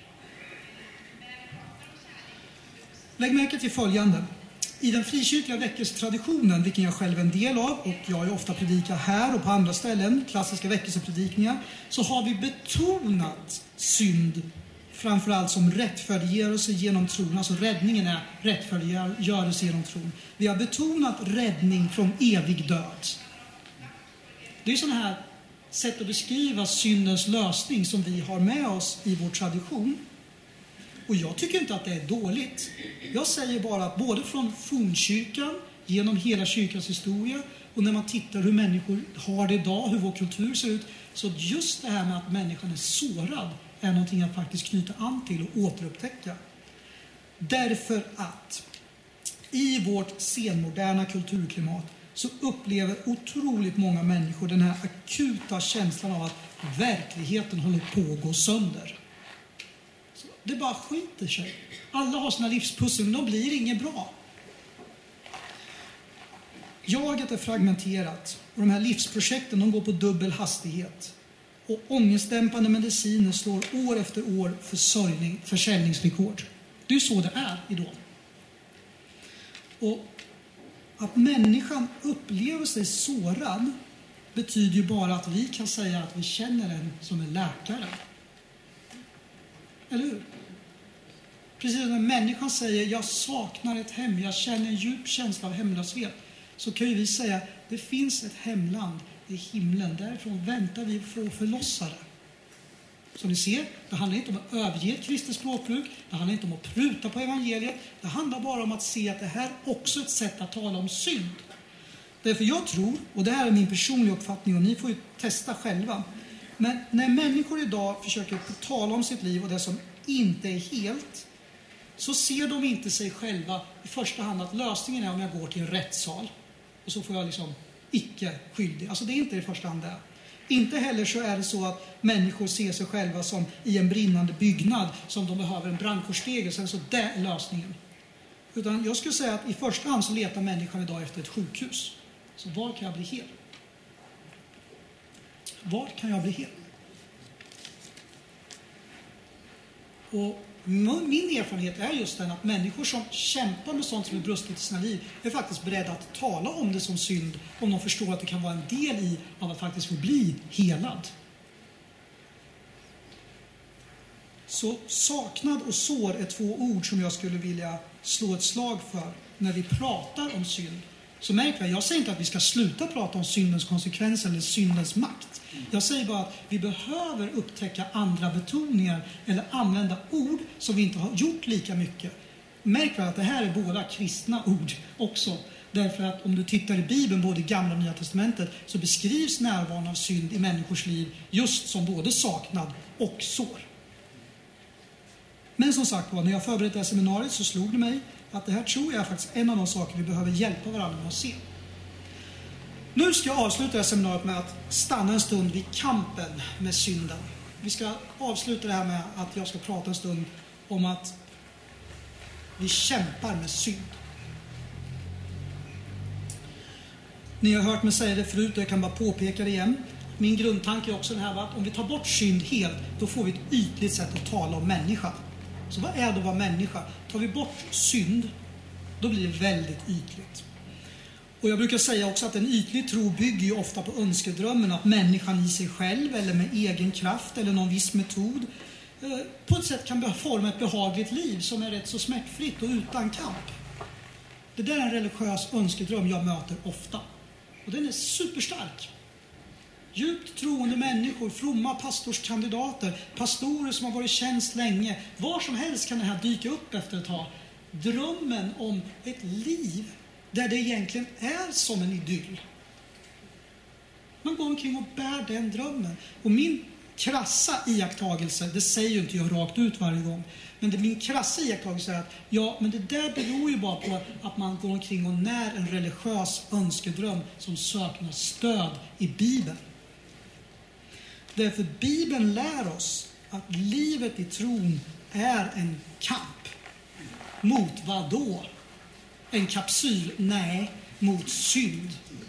Lägg märke till följande. I den frikyrkliga väckelsetraditionen, vilken jag själv är en del av, och jag har ju ofta predikat här och på andra ställen, klassiska väckelsepredikningar, så har vi betonat synd framförallt som rättfärdiggörelse genom tron. Alltså räddningen är rättfärdiggörelse genom tron. Vi har betonat räddning från evig död. Det är sådana här sätt att beskriva syndens lösning som vi har med oss i vår tradition. Och jag tycker inte att det är dåligt. Jag säger bara att både från fornkyrkan, genom hela kyrkans historia, och när man tittar hur människor har det idag, hur vår kultur ser ut, så just det här med att människan är sårad är någonting att faktiskt knyta an till och återupptäcka. Därför att i vårt senmoderna kulturklimat så upplever otroligt många människor den här akuta känslan av att verkligheten håller på att gå sönder. Så det bara skiter sig. Alla har sina livspussel, men de blir inget bra. Jaget är fragmenterat och de här livsprojekten de går på dubbel hastighet. Och ångestdämpande mediciner slår år efter år försörjning, försäljningsrekord. Det är så det är idag. Och att människan upplever sig sårad betyder ju bara att vi kan säga att vi känner en som en läkare. Eller hur? Precis när människan säger jag saknar ett hem, jag känner en djup känsla av hemlöshet, så kan ju vi säga det finns ett hemland i himlen, därifrån väntar vi på förlossare. Som ni ser, det handlar inte om att överge ett kristet språkbruk, det handlar inte om att pruta på evangeliet, det handlar bara om att se att det här är också ett sätt att tala om synd. Därför jag tror, och det här är min personliga uppfattning och ni får ju testa själva, men när människor idag försöker tala om sitt liv och det som inte är helt, så ser de inte sig själva i första hand att lösningen är om jag går till en rättssal och så får jag liksom icke skyldig. Alltså det är inte i första hand det. Inte heller så är det så att människor ser sig själva som i en brinnande byggnad som de behöver en brandkårsstege, så det är lösningen. Utan jag skulle säga att i första hand så letar människan idag efter ett sjukhus. Så var kan jag bli hel? Var kan jag bli hel? Och min erfarenhet är just den att människor som kämpar med sånt som är brustigt i sina liv är faktiskt beredda att tala om det som synd om de förstår att det kan vara en del i av att faktiskt få bli helad. Så saknad och sår är två ord som jag skulle vilja slå ett slag för när vi pratar om synd. Så märk väl, jag säger inte att vi ska sluta prata om syndens konsekvenser eller syndens makt. Jag säger bara att vi behöver upptäcka andra betoningar eller använda ord som vi inte har gjort lika mycket. Märk väl att det här är båda kristna ord också. Därför att om du tittar i Bibeln, både i Gamla och Nya testamentet, så beskrivs närvaron av synd i människors liv just som både saknad och sår. Men som sagt var, när jag förberedde det här seminariet så slog det mig att det här tror jag är faktiskt en av de saker vi behöver hjälpa varandra med att se. Nu ska jag avsluta det här seminariet med att stanna en stund vid kampen med synden. Vi ska avsluta det här med att jag ska prata en stund om att vi kämpar med synd. Ni har hört mig säga det förut och jag kan bara påpeka det igen. Min grundtanke är också den här att om vi tar bort synd helt, då får vi ett ytligt sätt att tala om människa. Så vad är då att vara människa? Tar vi bort synd, då blir det väldigt ytligt. Och jag brukar säga också att en ytlig tro bygger ju ofta på önskedrömmen att människan i sig själv eller med egen kraft eller någon viss metod på ett sätt kan forma ett behagligt liv som är rätt så smärtfritt och utan kamp. Det där är en religiös önskedröm jag möter ofta. Och den är superstark. Djupt troende människor, fromma pastorskandidater, pastorer som har varit i tjänst länge. Var som helst kan det här dyka upp efter ett tag. Drömmen om ett liv där det egentligen är som en idyll. Man går omkring och bär den drömmen. Och min krassa iakttagelse, det säger ju inte jag rakt ut varje gång, men det min krassa iakttagelse är att ja, men det där beror ju bara på att man går omkring och när en religiös önskedröm som saknar stöd i Bibeln. Därför Bibeln lär oss att livet i tron är en kamp. Mot vad då? En kapsyl? Nej, mot synd.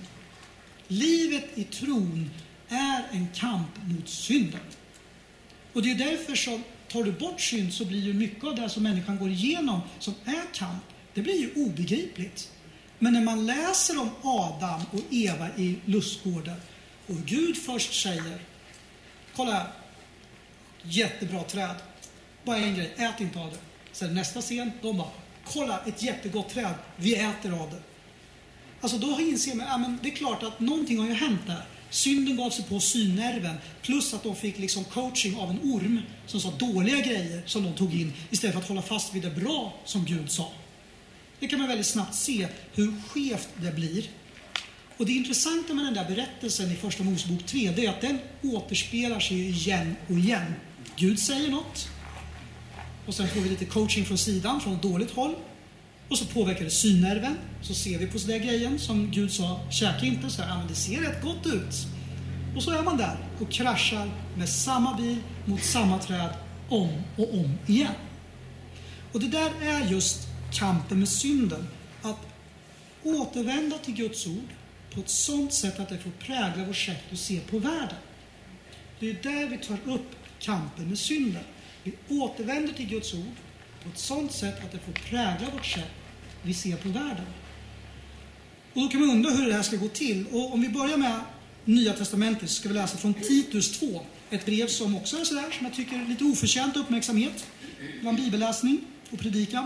Livet i tron är en kamp mot synden. Och det är därför som tar du bort synd så blir ju mycket av det som människan går igenom som är kamp, det blir ju obegripligt. Men när man läser om Adam och Eva i lustgården och Gud först säger: kolla här, jättebra träd. Bara en grej, ät inte av det. Sen nästa scen, de bara: kolla, ett jättegott träd, vi äter av det. Alltså då inser man, ja, men det är klart att någonting har ju hänt där. Synden gav sig på synnerven, plus att de fick liksom coaching av en orm som sa dåliga grejer som de tog in istället för att hålla fast vid det bra som Gud sa. Det kan man väldigt snabbt se hur skevt det blir. Och det intressanta med den där berättelsen i första Mosebok tre, det är att den återspelar sig igen och igen. Gud säger något, och sen får vi lite coaching från sidan, från ett dåligt håll. Och så påverkar det synnerven, så ser vi på sådär grejen som Gud sa, käka inte, så här, ja, men det ser rätt gott ut. Och så är man där och kraschar med samma bil mot samma träd om och om igen. Och det där är just kampen med synden. Att återvända till Guds ord på ett sådant sätt att det får prägla vårt sätt att se på världen. Det är där vi tar upp kampen med synden. Vi återvänder till Guds ord på ett sådant sätt att det får prägla vårt sätt vi ser på världen. Och då kan man undra hur det här ska gå till. Och om vi börjar med Nya testamentet så ska vi läsa från Titus två. Ett brev som också är sådär, som jag tycker är lite oförtjänt uppmärksamhet. Det var en bibelläsning och predikan.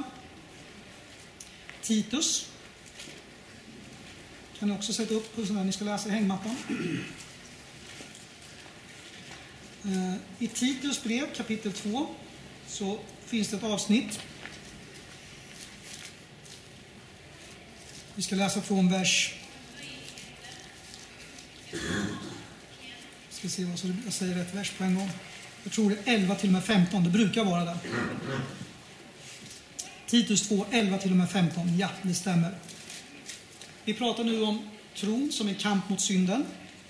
Titus. Kan ni också sätta upp på sådär ni ska läsa i hängmattan. I Titus brev kapitel två så finns det ett avsnitt. Vi ska läsa från vers... Jag ska se vad jag säger rätt vers på en gång. Jag tror det är elva till och med femton, det brukar vara det. Titus två, elva till och med femton. Ja, det stämmer. Vi pratar nu om tron som en kamp mot synden.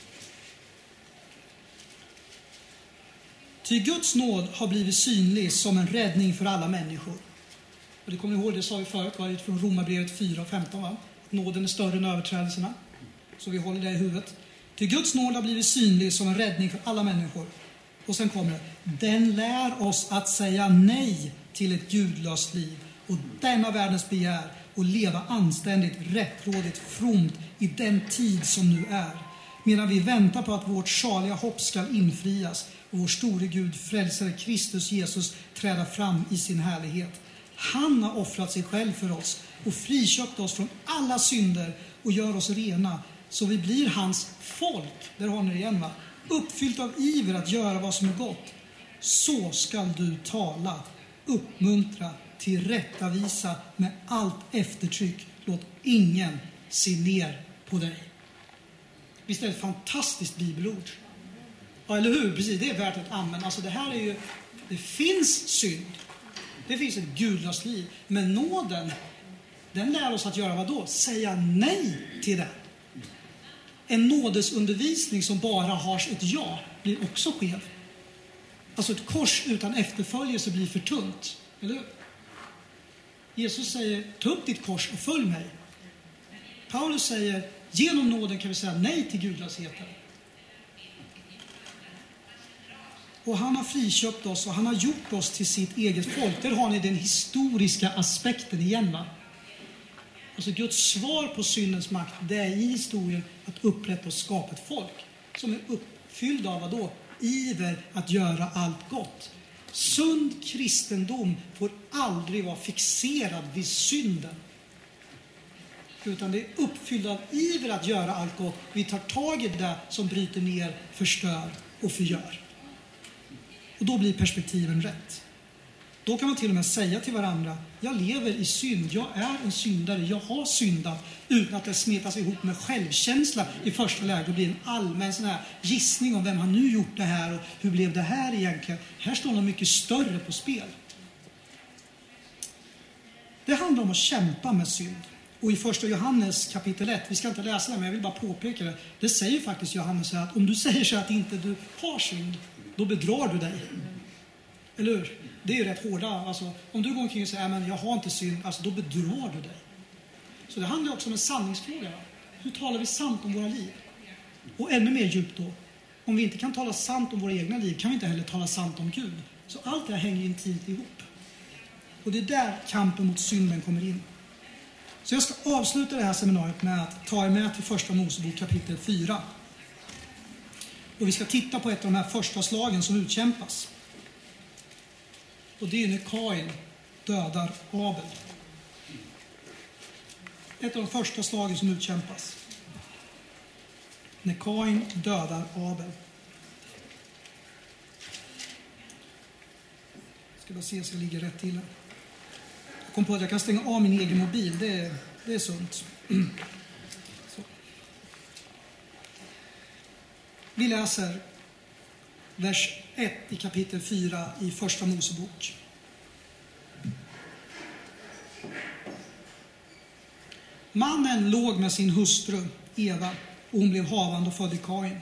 Ty Guds nåd har blivit synlig som en räddning för alla människor. Och det kommer ni ihåg, det sa vi förut, var det från Romarbrevet fyra och femton, va? Nåden är större än överträdelserna. Så vi håller det i huvudet. Ty Guds nåd har blivit synlig som en räddning för alla människor. Och sen kommer det. Den lär oss att säga nej till ett gudlöst liv och denna världens begär och leva anständigt, rättrådigt, fromt i den tid som nu är. Medan vi väntar på att vårt saliga hopp ska infrias och vår store Gud, frälsare Kristus Jesus, träda fram i sin härlighet. Han har offrat sig själv för oss och friköpt oss från alla synder och gör oss rena så vi blir hans folk. Där har ni det igen, va? Uppfyllt av iver att göra vad som är gott. Så ska du tala, uppmuntra, tillrättavisa med allt eftertryck. Låt ingen se ner på dig. Visst är det ett fantastiskt bibelord? Ja, eller hur? Precis, det är värt ett amen. Alltså det här är ju, det finns synd. Det finns ett gudlöst liv. Men nåden, den lär oss att göra vad då? Säga nej till det. En nådesundervisning som bara har ett ja blir också skev. Alltså ett kors utan efterföljelse blir för tunt. Eller hur? Jesus säger, ta upp ditt kors och följ mig. Paulus säger, genom nåden kan vi säga nej till gudlösheten. Och han har friköpt oss och han har gjort oss till sitt eget folk. Där har ni den historiska aspekten igen, va? Alltså Guds svar på syndens makt, det är i historien att upprätta och skapa ett folk som är uppfylld av vad då? Iver att göra allt gott. Sund kristendom får aldrig vara fixerad vid synden. Utan det är uppfylld av iver att göra allt gott. Vi tar tag i det som bryter ner, förstör och förgör. Och då blir perspektiven rätt. Då kan man till och med säga till varandra, jag lever i synd, jag är en syndare, jag har syndat, utan att det smetas ihop med självkänsla i första läget och blir en allmän sån här gissning om vem har nu gjort det här och hur blev det här egentligen. Här står något mycket större på spel. Det handlar om att kämpa med synd. Och i första Johannes kapitel ett, vi ska inte läsa det men jag vill bara påpeka det. Det säger faktiskt Johannes att om du säger så att inte du har synd, då bedrar du dig. Eller hur? Det är ju rätt hårda. Alltså, om du går omkring och säger men jag har inte synd, alltså, då bedrar du dig. Så det handlar också om en sanningsfråga. Hur talar vi sant om våra liv? Och ännu mer djupt då. Om vi inte kan tala sant om våra egna liv kan vi inte heller tala sant om Gud. Så allt det här hänger intimt ihop. Och det är där kampen mot synden kommer in. Så jag ska avsluta det här seminariet med att ta er med till första Mosebok kapitel fyra. Och vi ska titta på ett av de här första slagen som utkämpas. Och det är när Kain dödar Abel. Ett av de första slagen som utkämpas. När Kain dödar Abel. Jag ska bara se så jag ligger rätt till. Jag kom på att jag kan stänga av min egen mobil. Det är, det är sunt. Så. Vi läser vers ett i kapitel fyra i första Mosebok. Mannen låg med sin hustru Eva och hon blev havande och födde Kain.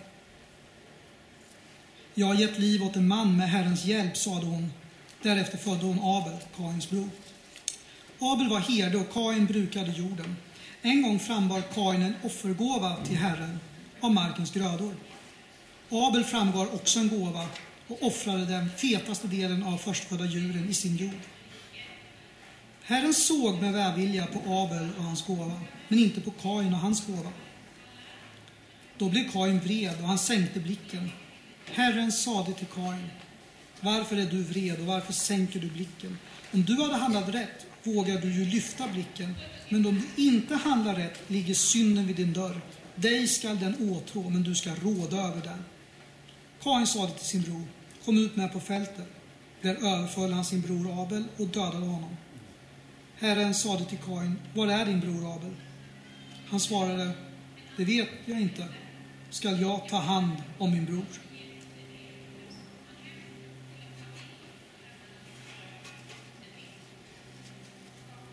Jag har gett liv åt en man med Herrens hjälp, sade hon. Därefter födde hon Abel, Kains bror. Abel var herde och Kain brukade jorden. En gång frambar Kain en offergåva till Herren av markens grödor. Abel frambar också en gåva och offrade den fetaste delen av förstfödda djuren i sin jord. Herren såg med välvilja på Abel och hans gåva, men inte på Kain och hans gåva. Då blev Kain vred och han sänkte blicken. Herren sade till Kain, varför är du vred och varför sänker du blicken? Om du hade handlat rätt vågar du ju lyfta blicken, men om du inte handlar rätt ligger synden vid din dörr. Dig skall den åtrå, men du ska råda över den. Kain sade till sin bror, kom ut med på fältet. Där överföll han sin bror Abel och dödade honom. Herren sade till Kain, var är din bror Abel? Han svarade, det vet jag inte. Skall jag ta hand om min bror?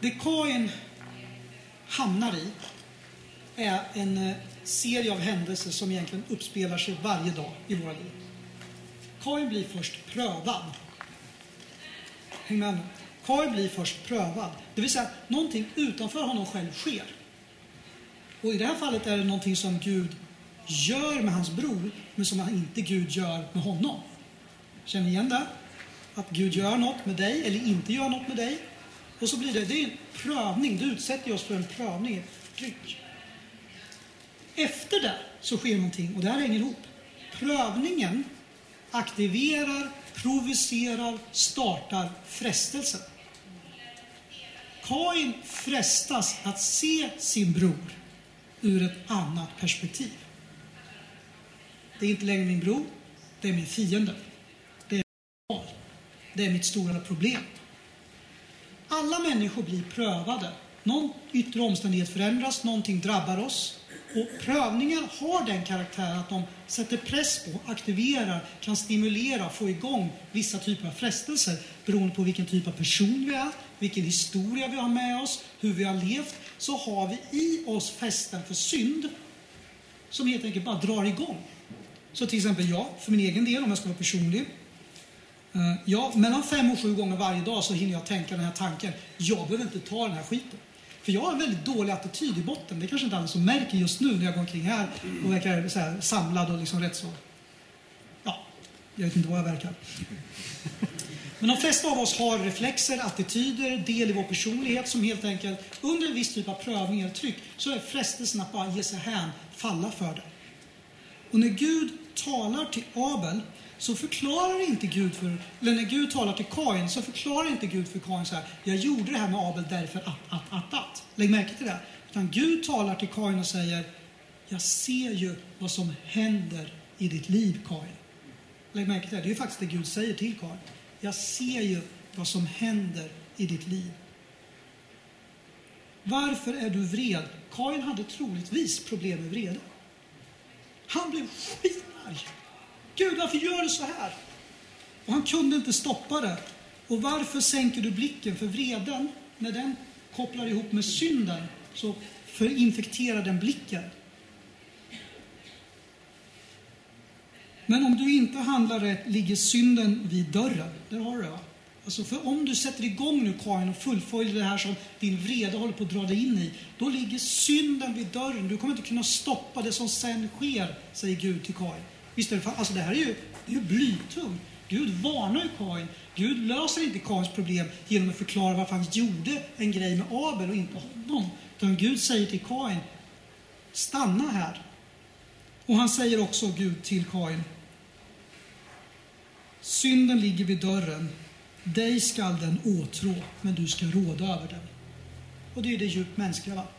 Det Kain hamnar i är en serie av händelser som egentligen uppspelar sig varje dag i våra liv. Kain blir först prövad. Häng med. Kain blir först prövad. Det vill säga att någonting utanför honom själv sker. Och i det här fallet är det någonting som Gud gör med hans bror, men som inte Gud gör med honom. Känner ni igen det? Att Gud gör något med dig eller inte gör något med dig. Och så blir det, det är en prövning. Det utsätter oss för en prövning, ett tryck. Efter det så sker någonting, och det här hänger ihop. Prövningen aktiverar, provocerar, startar frestelsen. Kain frestas att se sin bror ur ett annat perspektiv. Det är inte längre min bror, det är min fiende. Det är, det är mitt stora problem. Alla människor blir prövade. Någon yttre omständighet förändras, någonting drabbar oss. Och prövningar har den karaktären att de sätter press på, aktiverar, kan stimulera, få igång vissa typer av frestelser beroende på vilken typ av person vi är, vilken historia vi har med oss, hur vi har levt. Så har vi i oss fästen för synd som helt enkelt bara drar igång. Så till exempel jag, för min egen del, om jag ska vara personlig, ja, mellan fem och sju gånger varje dag så hinner jag tänka den här tanken: jag behöver inte ta den här skiten. För jag har en väldigt dålig attityd i botten. Det är kanske inte alla som märker just nu när jag går omkring här och verkar så här samlad och liksom rätt så. Ja, jag vet inte vad jag verkar. Men de flesta av oss har reflexer, attityder, del i vår personlighet som helt enkelt under en viss typ av prövning eller tryck så är frestelsen att bara ge sig hän, falla för det. Och när Gud talar till Abel så förklarar inte Gud för, eller när Gud talar till Kain så förklarar inte Gud för Kain så här: jag gjorde det här med Abel därför att, att, att, att. Lägg märke till det. Utan Gud talar till Kain och säger: jag ser ju vad som händer i ditt liv, Kain. Lägg märke till det. Det är ju faktiskt det Gud säger till Kain. Jag ser ju vad som händer i ditt liv. Varför är du vred? Kain hade troligtvis problem med vrede. Han blev skitarg. Gud, varför gör du så här? Och han kunde inte stoppa det. Och varför sänker du blicken? För vreden, när den kopplar ihop med synden, så förinfekterar den blicken. Men om du inte handlar rätt ligger synden vid dörren. Där har du det, va? Alltså för om du sätter igång nu, Kain, och fullföljer det här som din vrede håller på att dra dig in i, då ligger synden vid dörren. Du kommer inte kunna stoppa det som sen sker, säger Gud till Kain. Visst är det, alltså det här är ju, det är ju blytung. Gud varnar ju Kain. Gud löser inte Kains problem genom att förklara varför han gjorde en grej med Abel och inte honom. Utan Gud säger till Kain: stanna här. Och han säger också, Gud, till Kain: synden ligger vid dörren. Dig skall den åtrå, men du ska råda över den. Och det är det djupt mänskliga, va?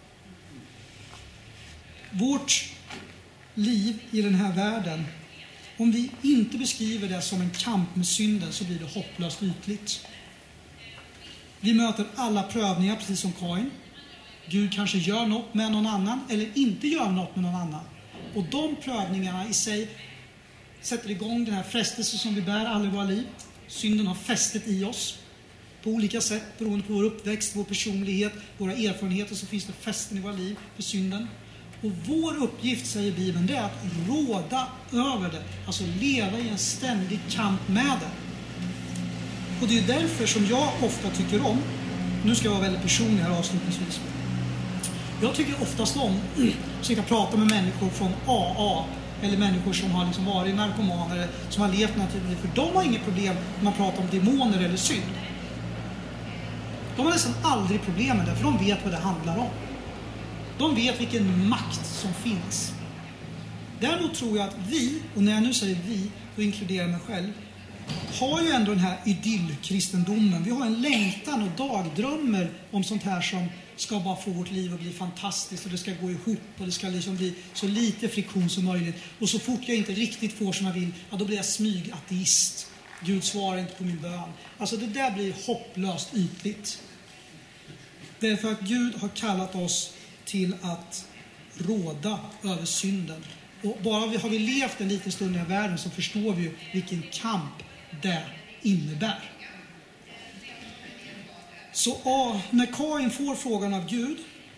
Vårt liv i den här världen, om vi inte beskriver det som en kamp med synden, så blir det hopplöst ytligt. Vi möter alla prövningar precis som Kain. Gud kanske gör något med någon annan eller inte gör något med någon annan. Och de prövningarna i sig sätter igång den här frestelsen som vi bär alla i våra liv. Synden har fästet i oss på olika sätt beroende på vår uppväxt, vår personlighet, våra erfarenheter, så finns det fästen i våra liv för synden. Och vår uppgift, säger Bibeln, det är att råda över det. Alltså leva i en ständig kamp med det. Och det är därför som jag ofta tycker om, nu ska jag vara väldigt personlig här avslutningsvis. Jag tycker oftast om att sitta och prata med människor från A A, eller människor som har liksom varit narkomaner, som har levt naturligt. För de har inget problem när man pratar om demoner eller synd. De har nästan aldrig problem med det, för de vet vad det handlar om. De vet vilken makt som finns. Däremot tror jag att vi, och när jag nu säger vi, och inkluderar mig själv, har ju ändå den här idyllkristendomen. Vi har en längtan och dagdrömmer om sånt här som ska bara få vårt liv att bli fantastiskt, och det ska gå ihop och det ska liksom bli så lite friktion som möjligt. Och så fort jag inte riktigt får som jag vill, ja, då blir jag smygateist. Gud svarar inte på min bön. Alltså det där blir hopplöst ytligt. Därför att Gud har kallat oss till att råda över synden. Och bara vi har vi levt en liten stund i världen så förstår vi ju vilken kamp det innebär. Så ah, när Kain får frågan av Gud,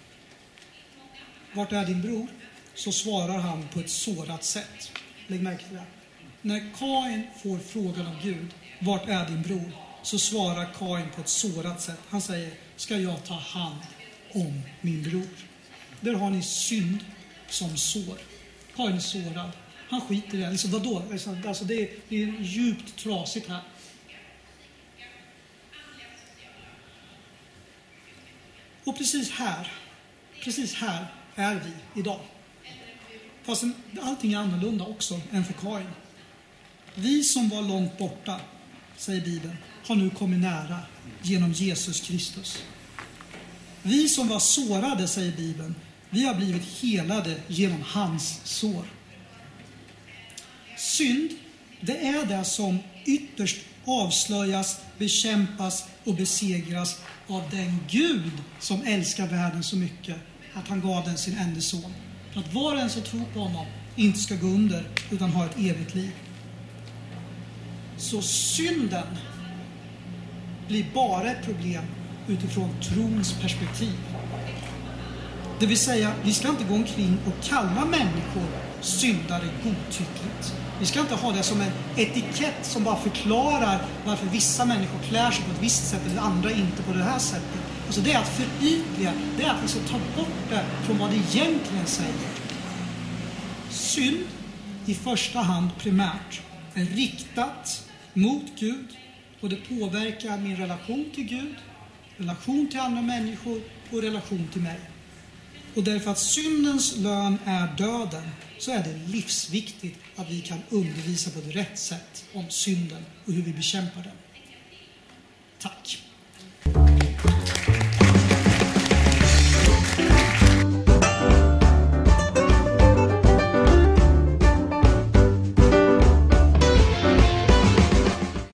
vart är din bror? Så svarar han på ett sårat sätt. Lägg märke till det. När Kain får frågan av Gud, vart är din bror? Så svarar Kain på ett sårat sätt. Han säger, ska jag ta hand om min bror? Där har ni synd som sår. Kain är sårad. Han skiter i det. Alltså, vadå? Alltså, det, är, det är djupt trasigt här. Och precis här, precis här är vi idag. Fast allting är annorlunda också än för Kain. Vi som var långt borta, säger Bibeln, har nu kommit nära genom Jesus Kristus. Vi som var sårade, säger Bibeln, vi har blivit helade genom hans sår. Synd, det är det som ytterst avslöjas, bekämpas och besegras av den Gud som älskar världen så mycket att han gav den sin enda son. För att var och en som tror på honom inte ska gå under utan ha ett evigt liv. Så synden blir bara ett problem utifrån trons perspektiv. Det vill säga, vi ska inte gå omkring och kalla människor syndare godtyckligt. Vi ska inte ha det som en etikett som bara förklarar varför vissa människor klär sig på ett visst sätt eller andra inte på det här sättet. Alltså det är att förytliga, det är att vi ska ta bort det från vad det egentligen säger. Synd i första hand primärt är riktat mot Gud och det påverkar min relation till Gud, relation till andra människor och relation till mig. Och därför att syndens lön är döden så är det livsviktigt att vi kan undervisa på ett rätt sätt om synden och hur vi bekämpar den. Tack.